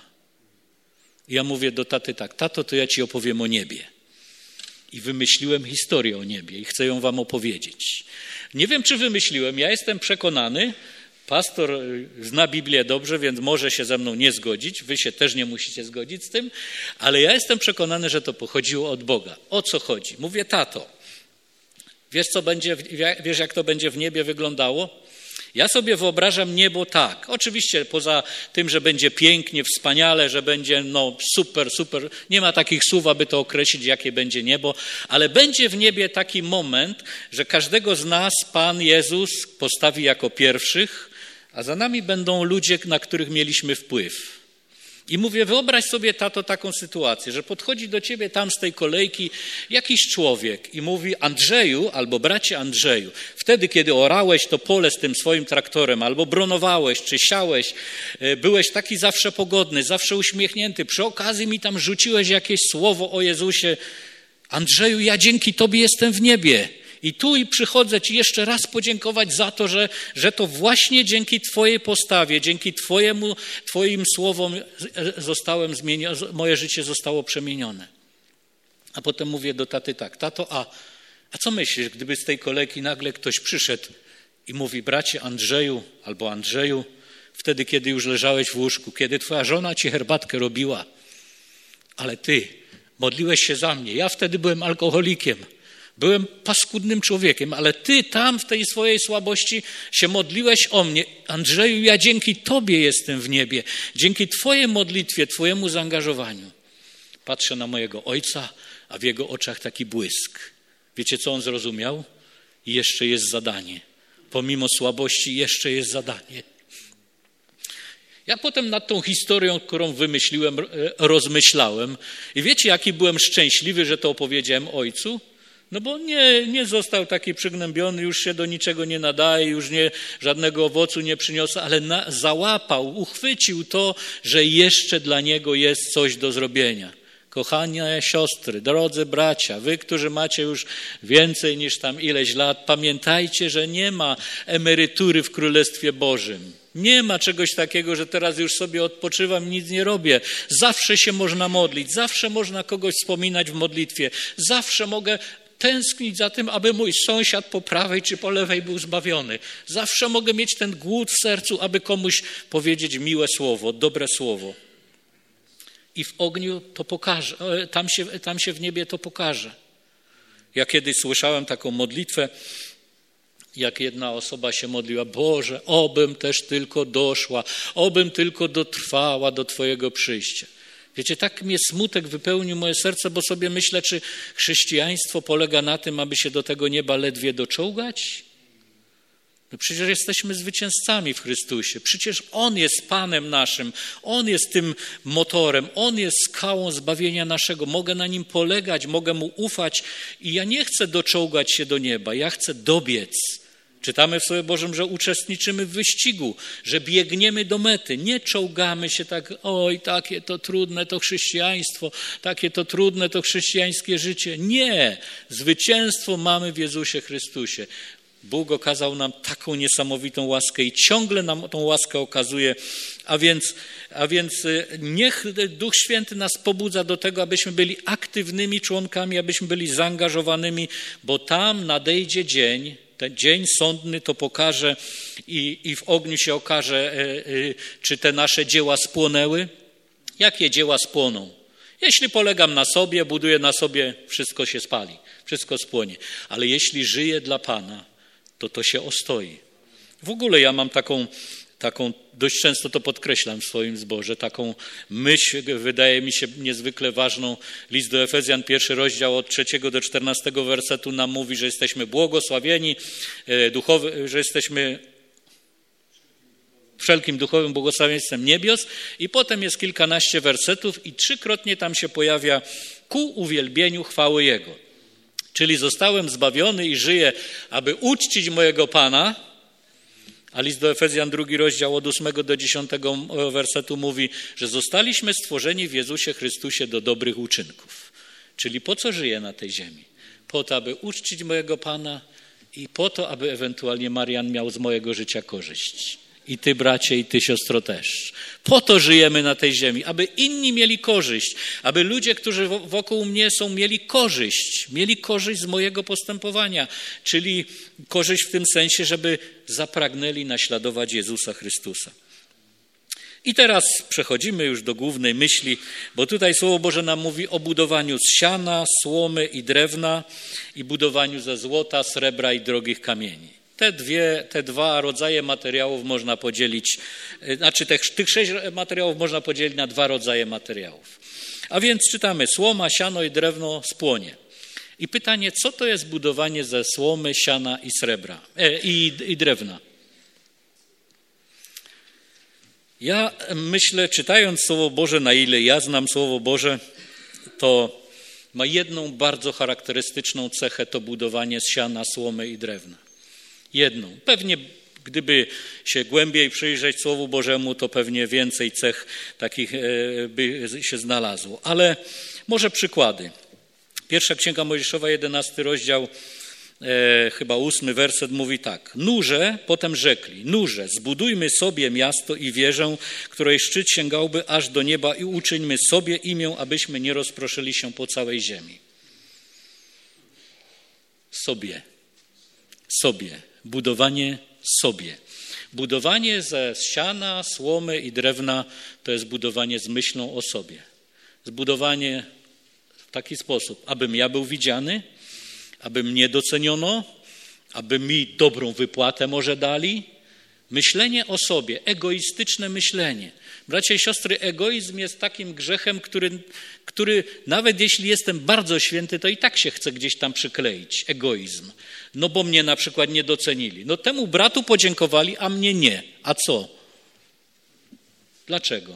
I ja mówię do taty tak, tato, to ja ci opowiem o niebie. I wymyśliłem historię o niebie i chcę ją wam opowiedzieć. Nie wiem, czy wymyśliłem, ja jestem przekonany, pastor zna Biblię dobrze, więc może się ze mną nie zgodzić, wy się też nie musicie zgodzić z tym, ale ja jestem przekonany, że to pochodziło od Boga. O co chodzi? Mówię, tato, wiesz, co będzie, wiesz jak to będzie w niebie wyglądało? Ja sobie wyobrażam niebo tak. Oczywiście poza tym, że będzie pięknie, wspaniale, że będzie no super, super. Nie ma takich słów, aby to określić, jakie będzie niebo, ale będzie w niebie taki moment, że każdego z nas Pan Jezus postawi jako pierwszych, a za nami będą ludzie, na których mieliśmy wpływ. I mówię, wyobraź sobie, tato, taką sytuację, że podchodzi do ciebie tam z tej kolejki jakiś człowiek i mówi, Andrzeju albo bracie Andrzeju, wtedy kiedy orałeś to pole z tym swoim traktorem, albo bronowałeś, czy siałeś, byłeś taki zawsze pogodny, zawsze uśmiechnięty, przy okazji mi tam rzuciłeś jakieś słowo o Jezusie. Andrzeju, ja dzięki tobie jestem w niebie. I tu i przychodzę ci jeszcze raz podziękować za to, że, że to właśnie dzięki twojej postawie, dzięki twojemu, twoim słowom zostałem zmieniony, moje życie zostało przemienione. A potem mówię do taty tak, tato, a, a co myślisz, gdyby z tej kolejki nagle ktoś przyszedł i mówi, bracie Andrzeju albo Andrzeju, wtedy kiedy już leżałeś w łóżku, kiedy twoja żona ci herbatkę robiła, ale ty modliłeś się za mnie, ja wtedy byłem alkoholikiem, byłem paskudnym człowiekiem, ale ty tam w tej swojej słabości się modliłeś o mnie. Andrzeju, ja dzięki tobie jestem w niebie. Dzięki twojej modlitwie, twojemu zaangażowaniu. Patrzę na mojego ojca, a w jego oczach taki błysk. Wiecie, co on zrozumiał? Jeszcze jest zadanie. Pomimo słabości jeszcze jest zadanie. Ja potem nad tą historią, którą wymyśliłem, rozmyślałem. I wiecie, jaki byłem szczęśliwy, że to opowiedziałem ojcu? No bo nie, nie został taki przygnębiony, już się do niczego nie nadaje, już nie, żadnego owocu nie przyniosł, ale na, załapał, uchwycił to, że jeszcze dla niego jest coś do zrobienia. Kochane siostry, drodzy bracia, wy, którzy macie już więcej niż tam ileś lat, pamiętajcie, że nie ma emerytury w Królestwie Bożym. Nie ma czegoś takiego, że teraz już sobie odpoczywam, nic nie robię. Zawsze się można modlić, zawsze można kogoś wspominać w modlitwie, zawsze mogę tęsknić za tym, aby mój sąsiad po prawej czy po lewej był zbawiony. Zawsze mogę mieć ten głód w sercu, aby komuś powiedzieć miłe słowo, dobre słowo. I w ogniu to pokaże, tam się, tam się w niebie to pokaże. Ja kiedyś słyszałem taką modlitwę, jak jedna osoba się modliła, Boże, obym też tylko doszła, obym tylko dotrwała do Twojego przyjścia. Wiecie, tak mnie smutek wypełnił moje serce, bo sobie myślę, czy chrześcijaństwo polega na tym, aby się do tego nieba ledwie doczołgać? No przecież jesteśmy zwycięzcami w Chrystusie. Przecież On jest Panem naszym. On jest tym motorem. On jest skałą zbawienia naszego. Mogę na Nim polegać, mogę Mu ufać i ja nie chcę doczołgać się do nieba. Ja chcę dobiec. Czytamy w Słowie Bożym, że uczestniczymy w wyścigu, że biegniemy do mety. Nie czołgamy się tak, oj, takie to trudne to chrześcijaństwo, takie to trudne to chrześcijańskie życie. Nie. Zwycięstwo mamy w Jezusie Chrystusie. Bóg okazał nam taką niesamowitą łaskę i ciągle nam tą łaskę okazuje, a więc, a więc niech Duch Święty nas pobudza do tego, abyśmy byli aktywnymi członkami, abyśmy byli zaangażowanymi, bo tam nadejdzie dzień, ten dzień sądny to pokaże i, i w ogniu się okaże, czy te nasze dzieła spłonęły. Jakie dzieła spłoną? Jeśli polegam na sobie, buduję na sobie, wszystko się spali, wszystko spłonie. Ale jeśli żyję dla Pana, to to się ostoi. W ogóle ja mam taką, taką, dość często to podkreślam w swoim zborze, taką myśl, wydaje mi się niezwykle ważną. List do Efezjan, pierwszy rozdział od trzeciego do czternastego wersetu nam mówi, że jesteśmy błogosławieni, duchowy, że jesteśmy wszelkim duchowym błogosławieństwem niebios i potem jest kilkanaście wersetów i trzykrotnie tam się pojawia ku uwielbieniu chwały Jego. Czyli zostałem zbawiony i żyję, aby uczcić mojego Pana, a list do Efezjan, drugi rozdział od ósmego do dziesiątego wersetu mówi, że zostaliśmy stworzeni w Jezusie Chrystusie do dobrych uczynków. Czyli po co żyję na tej ziemi? Po to, aby uczcić mojego Pana i po to, aby ewentualnie Marian miał z mojego życia korzyść. I ty, bracie, i ty, siostro, też. Po to żyjemy na tej ziemi, aby inni mieli korzyść, aby ludzie, którzy wokół mnie są, mieli korzyść, mieli korzyść z mojego postępowania, czyli korzyść w tym sensie, żeby zapragnęli naśladować Jezusa Chrystusa. I teraz przechodzimy już do głównej myśli, bo tutaj Słowo Boże nam mówi o budowaniu z siana, słomy i drewna i budowaniu ze złota, srebra i drogich kamieni. Te, dwie, te dwa rodzaje materiałów można podzielić, znaczy tych, tych sześć materiałów można podzielić na dwa rodzaje materiałów. A więc czytamy, słoma, siano i drewno spłonie. I pytanie, co to jest budowanie ze słomy, siana i srebra, e, i, i drewna? Ja myślę, czytając Słowo Boże, na ile ja znam Słowo Boże, to ma jedną bardzo charakterystyczną cechę, to budowanie z siana, słomy i drewna. Jedną. Pewnie gdyby się głębiej przyjrzeć Słowu Bożemu, to pewnie więcej cech takich by się znalazło. Ale może przykłady. Pierwsza Księga Mojżeszowa, jedenasty rozdział, e, chyba ósmy werset mówi tak. Nurze potem rzekli, nurze, zbudujmy sobie miasto i wieżę, której szczyt sięgałby aż do nieba i uczyńmy sobie imię, abyśmy nie rozproszyli się po całej ziemi. Sobie. Sobie. Budowanie sobie. Budowanie ze siana, słomy i drewna to jest budowanie z myślą o sobie. Zbudowanie w taki sposób, abym ja był widziany, aby mnie doceniono, aby mi dobrą wypłatę może dali. Myślenie o sobie, egoistyczne myślenie. Bracia i siostry, egoizm jest takim grzechem, który, który nawet jeśli jestem bardzo święty, to i tak się chce gdzieś tam przykleić. Egoizm. No bo mnie na przykład nie docenili. No temu bratu podziękowali, a mnie nie. A co? Dlaczego?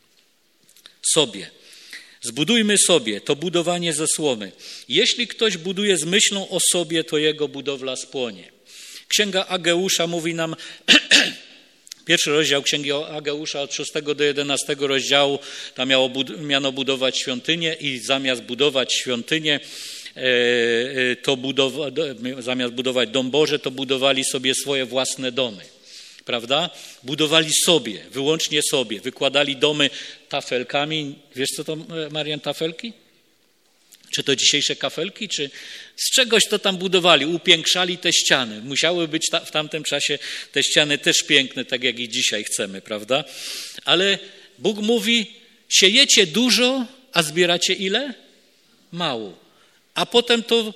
Sobie. Zbudujmy sobie, to budowanie ze słomy. Jeśli ktoś buduje z myślą o sobie, to jego budowla spłonie. Księga Ageusza mówi nam, pierwszy rozdział Księgi Ageusza od szóstego do jedenastego rozdziału, tam miało, miano budować świątynię i zamiast budować świątynię, to budowa, zamiast budować dom Boży, to budowali sobie swoje własne domy. Prawda? Budowali sobie, wyłącznie sobie. Wykładali domy tafelkami. Wiesz co to, Marian, tafelki? Czy to dzisiejsze kafelki? Czy z czegoś to tam budowali? Upiększali te ściany. Musiały być ta, w tamtym czasie te ściany też piękne, tak jak i dzisiaj chcemy, prawda? Ale Bóg mówi, siejecie dużo, a zbieracie ile? Mało. A potem to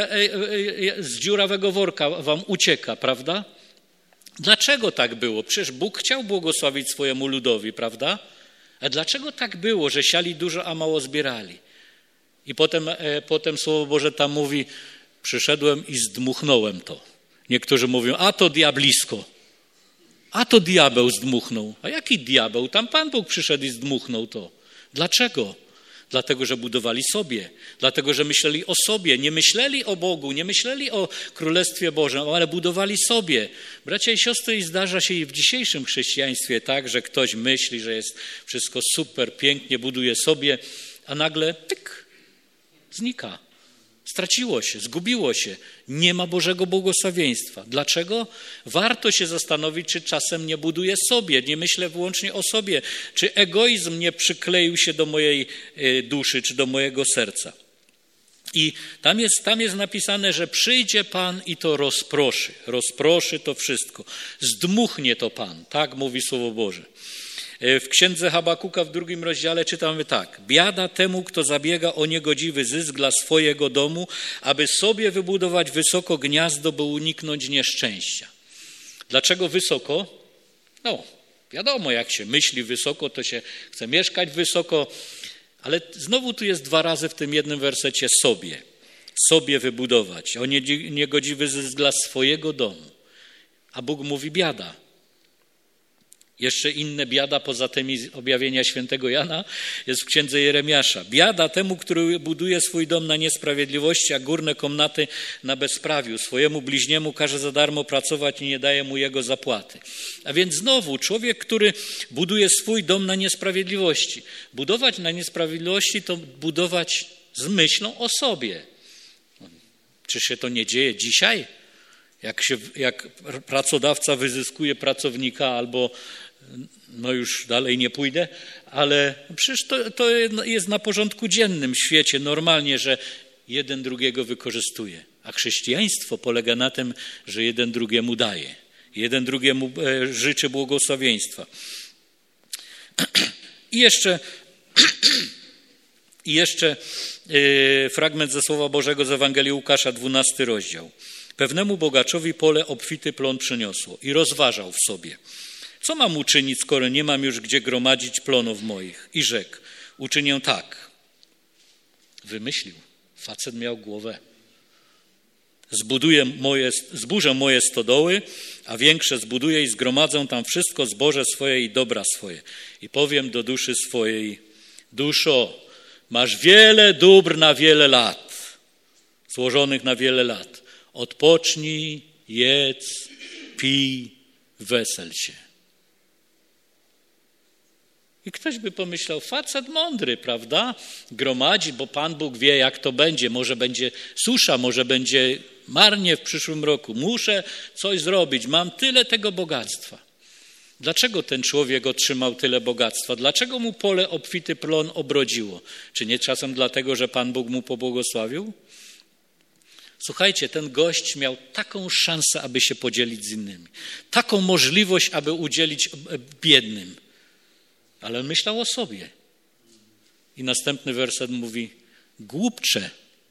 z dziurawego worka wam ucieka, prawda? Dlaczego tak było? Przecież Bóg chciał błogosławić swojemu ludowi, prawda? A dlaczego tak było, że siali dużo, a mało zbierali? I potem, e, potem Słowo Boże tam mówi, przyszedłem i zdmuchnąłem to. Niektórzy mówią, a to diablisko, a to diabeł zdmuchnął. A jaki diabeł? Tam Pan Bóg przyszedł i zdmuchnął to. Dlaczego? Dlatego, że budowali sobie, dlatego, że myśleli o sobie, nie myśleli o Bogu, nie myśleli o Królestwie Bożym, ale budowali sobie. Bracia i siostry, i zdarza się i w dzisiejszym chrześcijaństwie tak, że ktoś myśli, że jest wszystko super, pięknie, buduje sobie, a nagle tyk, znika. Straciło się, zgubiło się. Nie ma Bożego błogosławieństwa. Dlaczego? Warto się zastanowić, czy czasem nie buduję sobie, nie myślę wyłącznie o sobie, czy egoizm nie przykleił się do mojej duszy, czy do mojego serca. I tam jest, tam jest napisane, że przyjdzie Pan i to rozproszy. Rozproszy to wszystko. Zdmuchnie to Pan. Tak mówi Słowo Boże. W księdze Habakuka w drugim rozdziale czytamy tak. Biada temu, kto zabiega o niegodziwy zysk dla swojego domu, aby sobie wybudować wysoko gniazdo, by uniknąć nieszczęścia. Dlaczego wysoko? No, wiadomo, jak się myśli wysoko, to się chce mieszkać wysoko, ale znowu tu jest dwa razy w tym jednym wersecie sobie. Sobie wybudować o niegodziwy zysk dla swojego domu. A Bóg mówi biada. Jeszcze inne biada poza tymi z objawienia świętego Jana jest w księdze Jeremiasza. Biada temu, który buduje swój dom na niesprawiedliwości, a górne komnaty na bezprawiu. Swojemu bliźniemu każe za darmo pracować i nie daje mu jego zapłaty. A więc znowu człowiek, który buduje swój dom na niesprawiedliwości. Budować na niesprawiedliwości to budować z myślą o sobie. Czy się to nie dzieje dzisiaj? Jak, się, jak pracodawca wyzyskuje pracownika albo, no już dalej nie pójdę, ale przecież to, to jest na porządku dziennym w świecie normalnie, że jeden drugiego wykorzystuje. A chrześcijaństwo polega na tym, że jeden drugiemu daje. Jeden drugiemu życzy błogosławieństwa. I jeszcze, i jeszcze fragment ze Słowa Bożego z Ewangelii Łukasza, dwunasty rozdział. Pewnemu bogaczowi pole obfity plon przyniosło i rozważał w sobie. Co mam uczynić, skoro nie mam już gdzie gromadzić plonów moich? I rzekł, uczynię tak. Wymyślił. Facet miał głowę. Zbuduję moje, zburzę moje stodoły, a większe zbuduję i zgromadzę tam wszystko zboże swoje i dobra swoje. I powiem do duszy swojej: duszo, masz wiele dóbr na wiele lat, złożonych na wiele lat. Odpocznij, jedz, pij, wesel się. I ktoś by pomyślał, facet mądry, prawda? Gromadzi, bo Pan Bóg wie, jak to będzie. Może będzie susza, może będzie marnie w przyszłym roku. Muszę coś zrobić, mam tyle tego bogactwa. Dlaczego ten człowiek otrzymał tyle bogactwa? Dlaczego mu pole obfity plon obrodziło? Czy nie czasem dlatego, że Pan Bóg mu pobłogosławił? Słuchajcie, ten gość miał taką szansę, aby się podzielić z innymi. Taką możliwość, aby udzielić biednym. Ale myślał o sobie. I następny werset mówi: głupcze,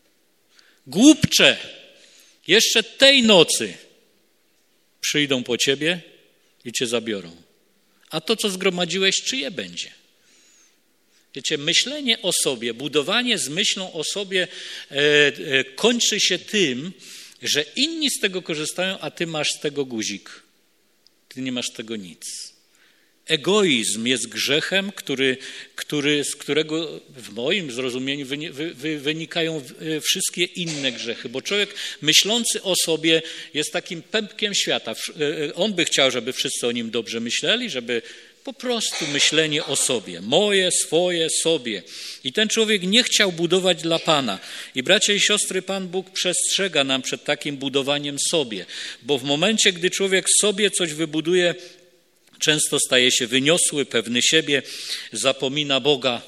głupcze, jeszcze tej nocy przyjdą po ciebie i cię zabiorą. A to, co zgromadziłeś, czyje będzie? Wiecie, myślenie o sobie, budowanie z myślą o sobie e, e, kończy się tym, że inni z tego korzystają, a ty masz z tego guzik. Ty nie masz z tego nic. Egoizm jest grzechem, który, który, z którego w moim zrozumieniu wynikają wszystkie inne grzechy, bo człowiek myślący o sobie jest takim pępkiem świata. On by chciał, żeby wszyscy o nim dobrze myśleli, żeby po prostu myślenie o sobie, moje, swoje, sobie. I ten człowiek nie chciał budować dla Pana. I bracia i siostry, Pan Bóg przestrzega nam przed takim budowaniem sobie, bo w momencie, gdy człowiek sobie coś wybuduje, często staje się wyniosły, pewny siebie, zapomina Boga.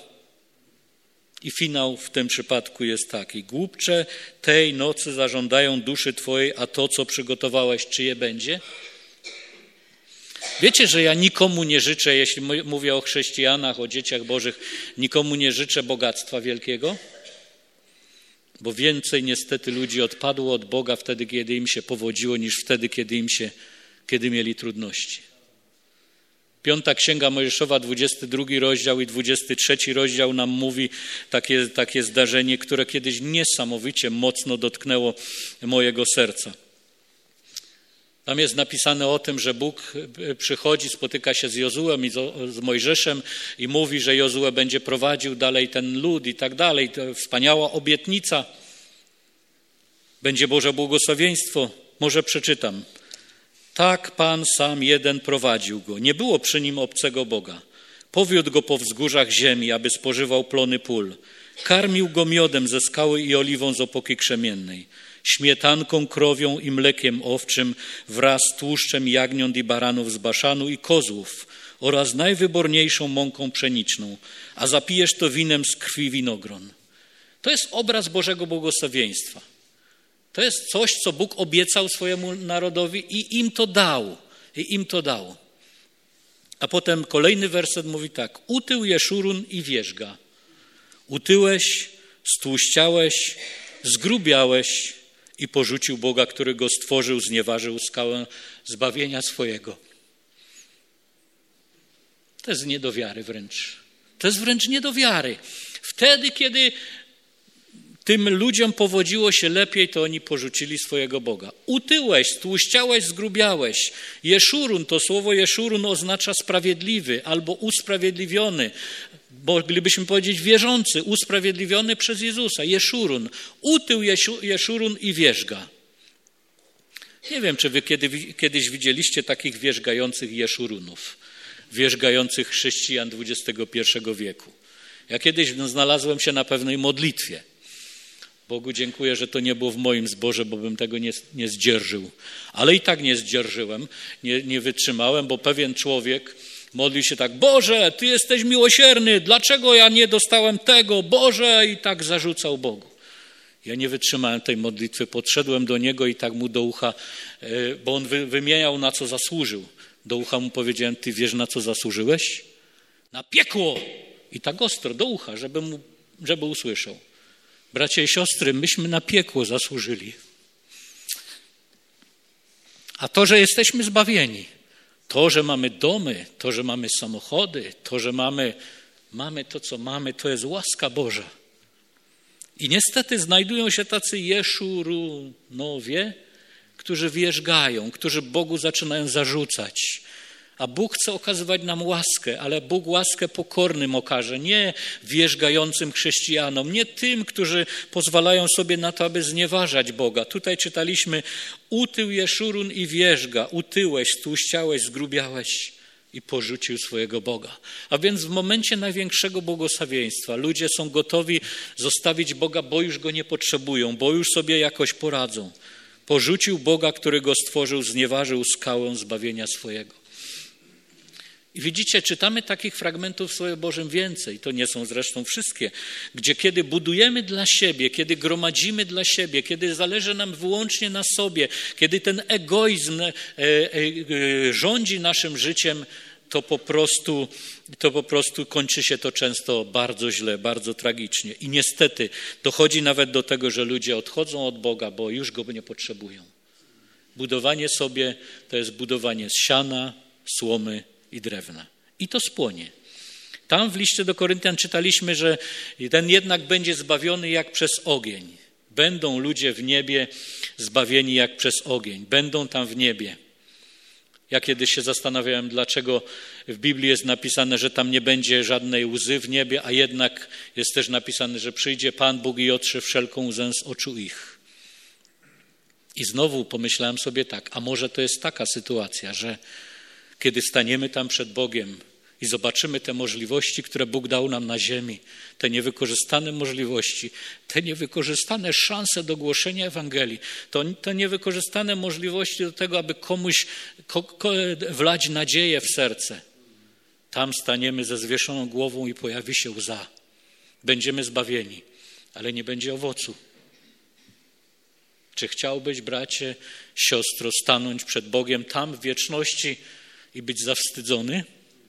I finał w tym przypadku jest taki: głupcze, tej nocy zażądają duszy Twojej, a to, co przygotowałeś, czyje będzie? Wiecie, że ja nikomu nie życzę, jeśli mówię o chrześcijanach, o dzieciach Bożych, nikomu nie życzę bogactwa wielkiego? Bo więcej niestety ludzi odpadło od Boga wtedy, kiedy im się powodziło, niż wtedy, kiedy im się, kiedy mieli trudności. Piąta Księga Mojżeszowa, dwudziesty drugi rozdział i dwudziesty trzeci rozdział nam mówi takie, takie zdarzenie, które kiedyś niesamowicie mocno dotknęło mojego serca. Tam jest napisane o tym, że Bóg przychodzi, spotyka się z Jozułem i z Mojżeszem i mówi, że Jozue będzie prowadził dalej ten lud i tak dalej. To wspaniała obietnica. Będzie Boże błogosławieństwo. Może przeczytam. Tak Pan sam jeden prowadził go. Nie było przy nim obcego Boga. Powiódł go po wzgórzach ziemi, aby spożywał plony pól. Karmił go miodem ze skały i oliwą z opoki krzemiennej. Śmietanką krowią i mlekiem owczym wraz z tłuszczem jagniąt i baranów z Baszanu i kozłów oraz najwyborniejszą mąką pszeniczną, a zapijesz to winem z krwi winogron. To jest obraz Bożego błogosławieństwa. To jest coś, co Bóg obiecał swojemu narodowi i im to dał. I im to dał. A potem kolejny werset mówi tak. Utył Jeszurun i wierzga. Utyłeś, stłuściałeś, zgrubiałeś i porzucił Boga, który go stworzył, znieważył skałę zbawienia swojego. To jest nie do wiary wręcz. To jest wręcz nie do wiary. Wtedy, kiedy tym ludziom powodziło się lepiej, to oni porzucili swojego Boga. Utyłeś, stłuściałeś, zgrubiałeś. Jeszurun, to słowo Jeszurun oznacza sprawiedliwy albo usprawiedliwiony. Moglibyśmy powiedzieć wierzący, usprawiedliwiony przez Jezusa. Jeszurun. Utył Jeszurun i wierzga. Nie wiem, czy wy kiedy, kiedyś widzieliście takich wierzgających Jeszurunów, wierzgających chrześcijan dwudziestego pierwszego wieku. Ja kiedyś znalazłem się na pewnej modlitwie. Bogu dziękuję, że to nie było w moim zborze, bo bym tego nie, nie zdzierżył. Ale i tak nie zdzierżyłem, nie, nie wytrzymałem, bo pewien człowiek modlił się tak: Boże, Ty jesteś miłosierny, dlaczego ja nie dostałem tego? Boże, i tak zarzucał Bogu. Ja nie wytrzymałem tej modlitwy, podszedłem do niego i tak mu do ucha, bo on wymieniał, na co zasłużył. Do ucha mu powiedziałem: Ty wiesz, na co zasłużyłeś? Na piekło! I tak ostro, do ucha, żeby, mu, żeby usłyszał. Bracia i siostry, myśmy na piekło zasłużyli. A to, że jesteśmy zbawieni, to, że mamy domy, to, że mamy samochody, to, że mamy, mamy to, co mamy, to jest łaska Boża. I niestety znajdują się tacy Jeszurunowie, którzy wierzgają, którzy Bogu zaczynają zarzucać. A Bóg chce okazywać nam łaskę, ale Bóg łaskę pokornym okaże, nie wierzgającym chrześcijanom, nie tym, którzy pozwalają sobie na to, aby znieważać Boga. Tutaj czytaliśmy: utył Jeszurun i wierzga, utyłeś, stłuściałeś, zgrubiałeś i porzucił swojego Boga. A więc w momencie największego błogosławieństwa ludzie są gotowi zostawić Boga, bo już Go nie potrzebują, bo już sobie jakoś poradzą. Porzucił Boga, który go stworzył, znieważył skałę zbawienia swojego. I widzicie, czytamy takich fragmentów w Słowie Bożym więcej, to nie są zresztą wszystkie, gdzie kiedy budujemy dla siebie, kiedy gromadzimy dla siebie, kiedy zależy nam wyłącznie na sobie, kiedy ten egoizm e, e, e, rządzi naszym życiem, to po prostu, to po prostu kończy się to często bardzo źle, bardzo tragicznie. I niestety dochodzi nawet do tego, że ludzie odchodzą od Boga, bo już Go nie potrzebują. Budowanie sobie to jest budowanie z siana, słomy i drewna. I to spłonie. Tam w liście do Koryntian czytaliśmy, że ten jednak będzie zbawiony jak przez ogień. Będą ludzie w niebie zbawieni jak przez ogień. Będą tam w niebie. Ja kiedyś się zastanawiałem, dlaczego w Biblii jest napisane, że tam nie będzie żadnej łzy w niebie, a jednak jest też napisane, że przyjdzie Pan Bóg i otrze wszelką łzę z oczu ich. I znowu pomyślałem sobie tak, a może to jest taka sytuacja, że kiedy staniemy tam przed Bogiem i zobaczymy te możliwości, które Bóg dał nam na ziemi, te niewykorzystane możliwości, te niewykorzystane szanse do głoszenia Ewangelii, to, te niewykorzystane możliwości do tego, aby komuś ko, ko, wlać nadzieję w serce. Tam staniemy ze zwieszoną głową i pojawi się łza. Będziemy zbawieni, ale nie będzie owocu. Czy chciałbyś, bracie, siostro, stanąć przed Bogiem tam w wieczności i być zawstydzony?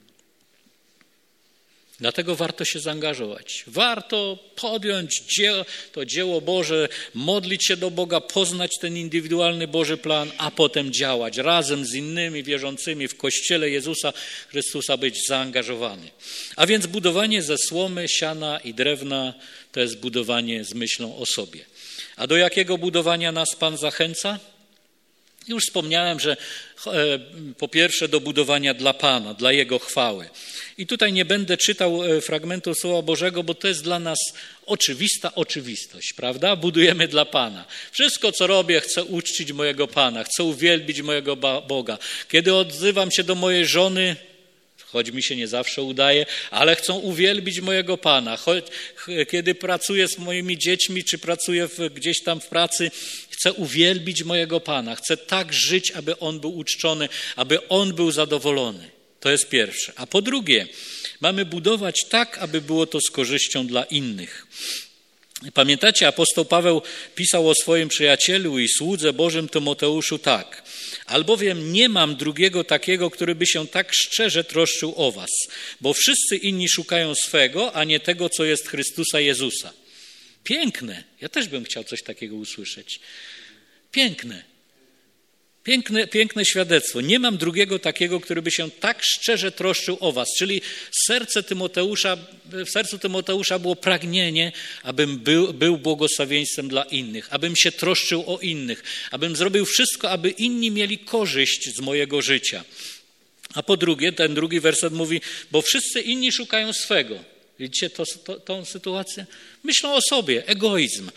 Dlatego warto się zaangażować. Warto podjąć dzieło, to dzieło Boże, modlić się do Boga, poznać ten indywidualny Boży plan, a potem działać razem z innymi wierzącymi w Kościele Jezusa Chrystusa, być zaangażowany. A więc budowanie ze słomy, siana i drewna to jest budowanie z myślą o sobie. A do jakiego budowania nas Pan zachęca? Już wspomniałem, że po pierwsze do budowania dla Pana, dla Jego chwały. I tutaj nie będę czytał fragmentu Słowa Bożego, bo to jest dla nas oczywista oczywistość, prawda? Budujemy dla Pana. Wszystko, co robię, chcę uczcić mojego Pana, chcę uwielbić mojego Boga. Kiedy odzywam się do mojej żony, choć mi się nie zawsze udaje, ale chcą uwielbić mojego Pana. Choć, kiedy pracuję z moimi dziećmi, czy pracuję w, gdzieś tam w pracy, chcę uwielbić mojego Pana. Chcę tak żyć, aby On był uczczony, aby On był zadowolony. To jest pierwsze. A po drugie, mamy budować tak, aby było to z korzyścią dla innych. Pamiętacie, apostoł Paweł pisał o swoim przyjacielu i słudze Bożym Tymoteuszu tak: albowiem nie mam drugiego takiego, który by się tak szczerze troszczył o was, bo wszyscy inni szukają swego, a nie tego, co jest Chrystusa Jezusa. Piękne. Ja też bym chciał coś takiego usłyszeć. Piękne. Piękne, piękne świadectwo. Nie mam drugiego takiego, który by się tak szczerze troszczył o was. Czyli serce Tymoteusza, w sercu Tymoteusza było pragnienie, abym był, był błogosławieństwem dla innych, abym się troszczył o innych, abym zrobił wszystko, aby inni mieli korzyść z mojego życia. A po drugie, ten drugi werset mówi, bo wszyscy inni szukają swego. Widzicie to, to, tą sytuację? Myślą o sobie, egoizm.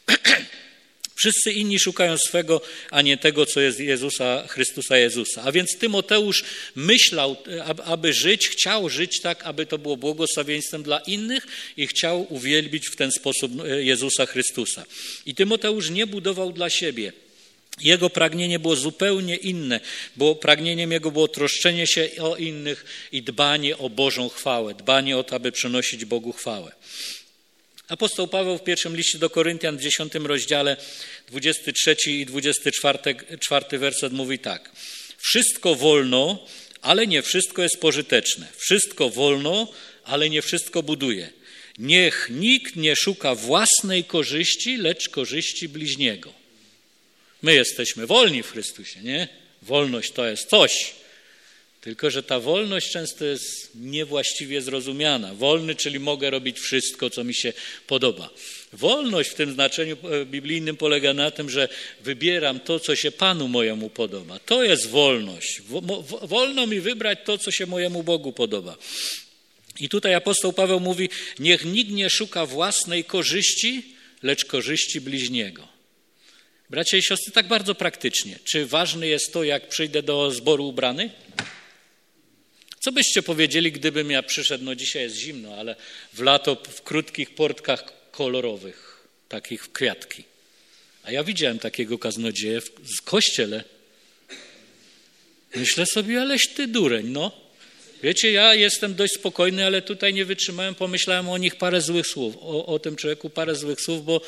Wszyscy inni szukają swego, a nie tego, co jest Jezusa, Chrystusa Jezusa. A więc Tymoteusz myślał, aby żyć, chciał żyć tak, aby to było błogosławieństwem dla innych i chciał uwielbić w ten sposób Jezusa Chrystusa. I Tymoteusz nie budował dla siebie. Jego pragnienie było zupełnie inne, bo pragnieniem jego było troszczenie się o innych i dbanie o Bożą chwałę, dbanie o to, aby przynosić Bogu chwałę. Apostoł Paweł w pierwszym liście do Koryntian w dziesiątym rozdziale, dwudziesty trzeci i dwudziesty czwarty werset mówi tak. Wszystko wolno, ale nie wszystko jest pożyteczne. Wszystko wolno, ale nie wszystko buduje. Niech nikt nie szuka własnej korzyści, lecz korzyści bliźniego. My jesteśmy wolni w Chrystusie, nie? Wolność to jest coś. Tylko że ta wolność często jest niewłaściwie zrozumiana. Wolny, czyli mogę robić wszystko, co mi się podoba. Wolność w tym znaczeniu biblijnym polega na tym, że wybieram to, co się Panu mojemu podoba. To jest wolność. Wolno mi wybrać to, co się mojemu Bogu podoba. I tutaj apostoł Paweł mówi, niech nikt nie szuka własnej korzyści, lecz korzyści bliźniego. Bracia i siostry, tak bardzo praktycznie. Czy ważne jest to, jak przyjdę do zboru ubrany? Co byście powiedzieli, gdybym ja przyszedł, no dzisiaj jest zimno, ale w lato w krótkich portkach kolorowych, takich w kwiatki. A ja widziałem takiego kaznodzieja w kościele. Myślę sobie, aleś ty dureń, no. Wiecie, ja jestem dość spokojny, ale tutaj nie wytrzymałem, pomyślałem o nich parę złych słów, o, o tym człowieku parę złych słów, bo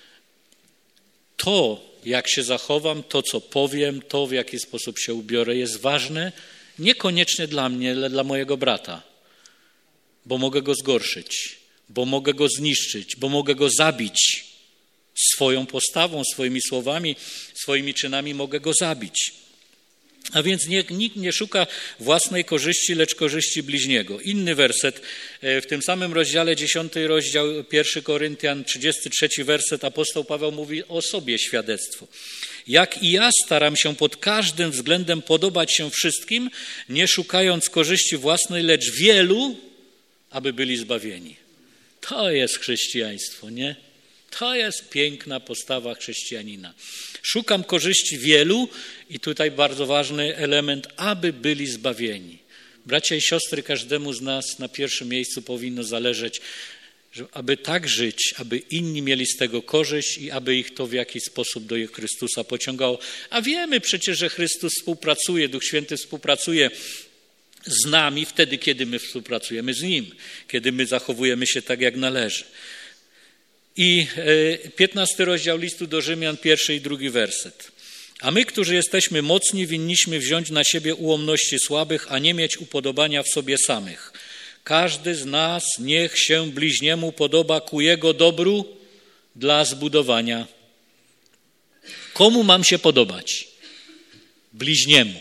to, jak się zachowam, to, co powiem, to, w jaki sposób się ubiorę, jest ważne, niekoniecznie dla mnie, ale dla mojego brata, bo mogę go zgorszyć, bo mogę go zniszczyć, bo mogę go zabić. Swoją postawą, swoimi słowami, swoimi czynami mogę go zabić. A więc niech nikt nie szuka własnej korzyści, lecz korzyści bliźniego. Inny werset, w tym samym rozdziale, dziesiąty rozdział, pierwszy Koryntian, trzydziesty trzeci werset, apostoł Paweł mówi o sobie świadectwo. Jak i ja staram się pod każdym względem podobać się wszystkim, nie szukając korzyści własnej, lecz wielu, aby byli zbawieni. To jest chrześcijaństwo, nie? To jest piękna postawa chrześcijanina. Szukam korzyści wielu i tutaj bardzo ważny element, aby byli zbawieni. Bracia i siostry, każdemu z nas na pierwszym miejscu powinno zależeć, aby tak żyć, aby inni mieli z tego korzyść i aby ich to w jakiś sposób do Chrystusa pociągało. A wiemy przecież, że Chrystus współpracuje, Duch Święty współpracuje z nami wtedy, kiedy my współpracujemy z Nim, kiedy my zachowujemy się tak, jak należy. I piętnasty rozdział listu do Rzymian, pierwszy i drugi werset. A my, którzy jesteśmy mocni, winniśmy wziąć na siebie ułomności słabych, a nie mieć upodobania w sobie samych. Każdy z nas niech się bliźniemu podoba ku jego dobru dla zbudowania. Komu mam się podobać? Bliźniemu.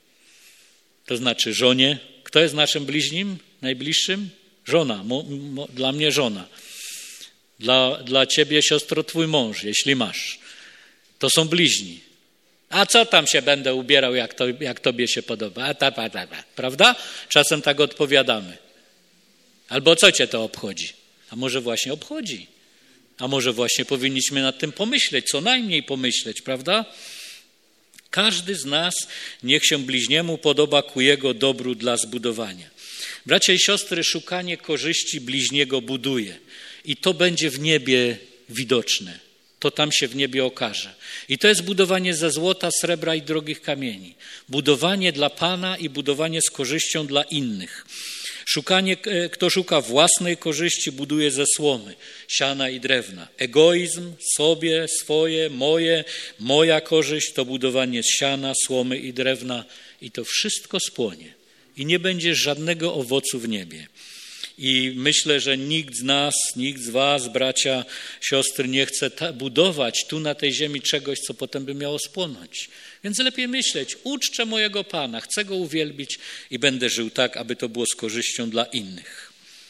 To znaczy żonie. Kto jest naszym bliźnim, najbliższym? Żona. Mo, mo, dla mnie żona. Dla, dla ciebie, siostro, twój mąż, jeśli masz. To są bliźni. A co tam się będę ubierał, jak, to, jak tobie się podoba? A ta, ta, ta, ta. Prawda? Czasem tak odpowiadamy. Albo co cię to obchodzi? A może właśnie obchodzi? A może właśnie powinniśmy nad tym pomyśleć, co najmniej pomyśleć, prawda? Każdy z nas niech się bliźniemu podoba ku jego dobru dla zbudowania. Bracia i siostry, szukanie korzyści bliźniego buduje. I to będzie w niebie widoczne. To tam się w niebie okaże. I to jest budowanie ze złota, srebra i drogich kamieni. Budowanie dla Pana i budowanie z korzyścią dla innych. Szukanie, kto szuka własnej korzyści, buduje ze słomy, siana i drewna. Egoizm, sobie, swoje, moje, moja korzyść to budowanie z siana, słomy i drewna i to wszystko spłonie. I nie będzie żadnego owocu w niebie. I myślę, że nikt z nas, nikt z was, bracia, siostry, nie chce ta- budować tu na tej ziemi czegoś, co potem by miało spłonąć. Więc lepiej myśleć, uczczę mojego Pana, chcę Go uwielbić i będę żył tak, aby to było z korzyścią dla innych.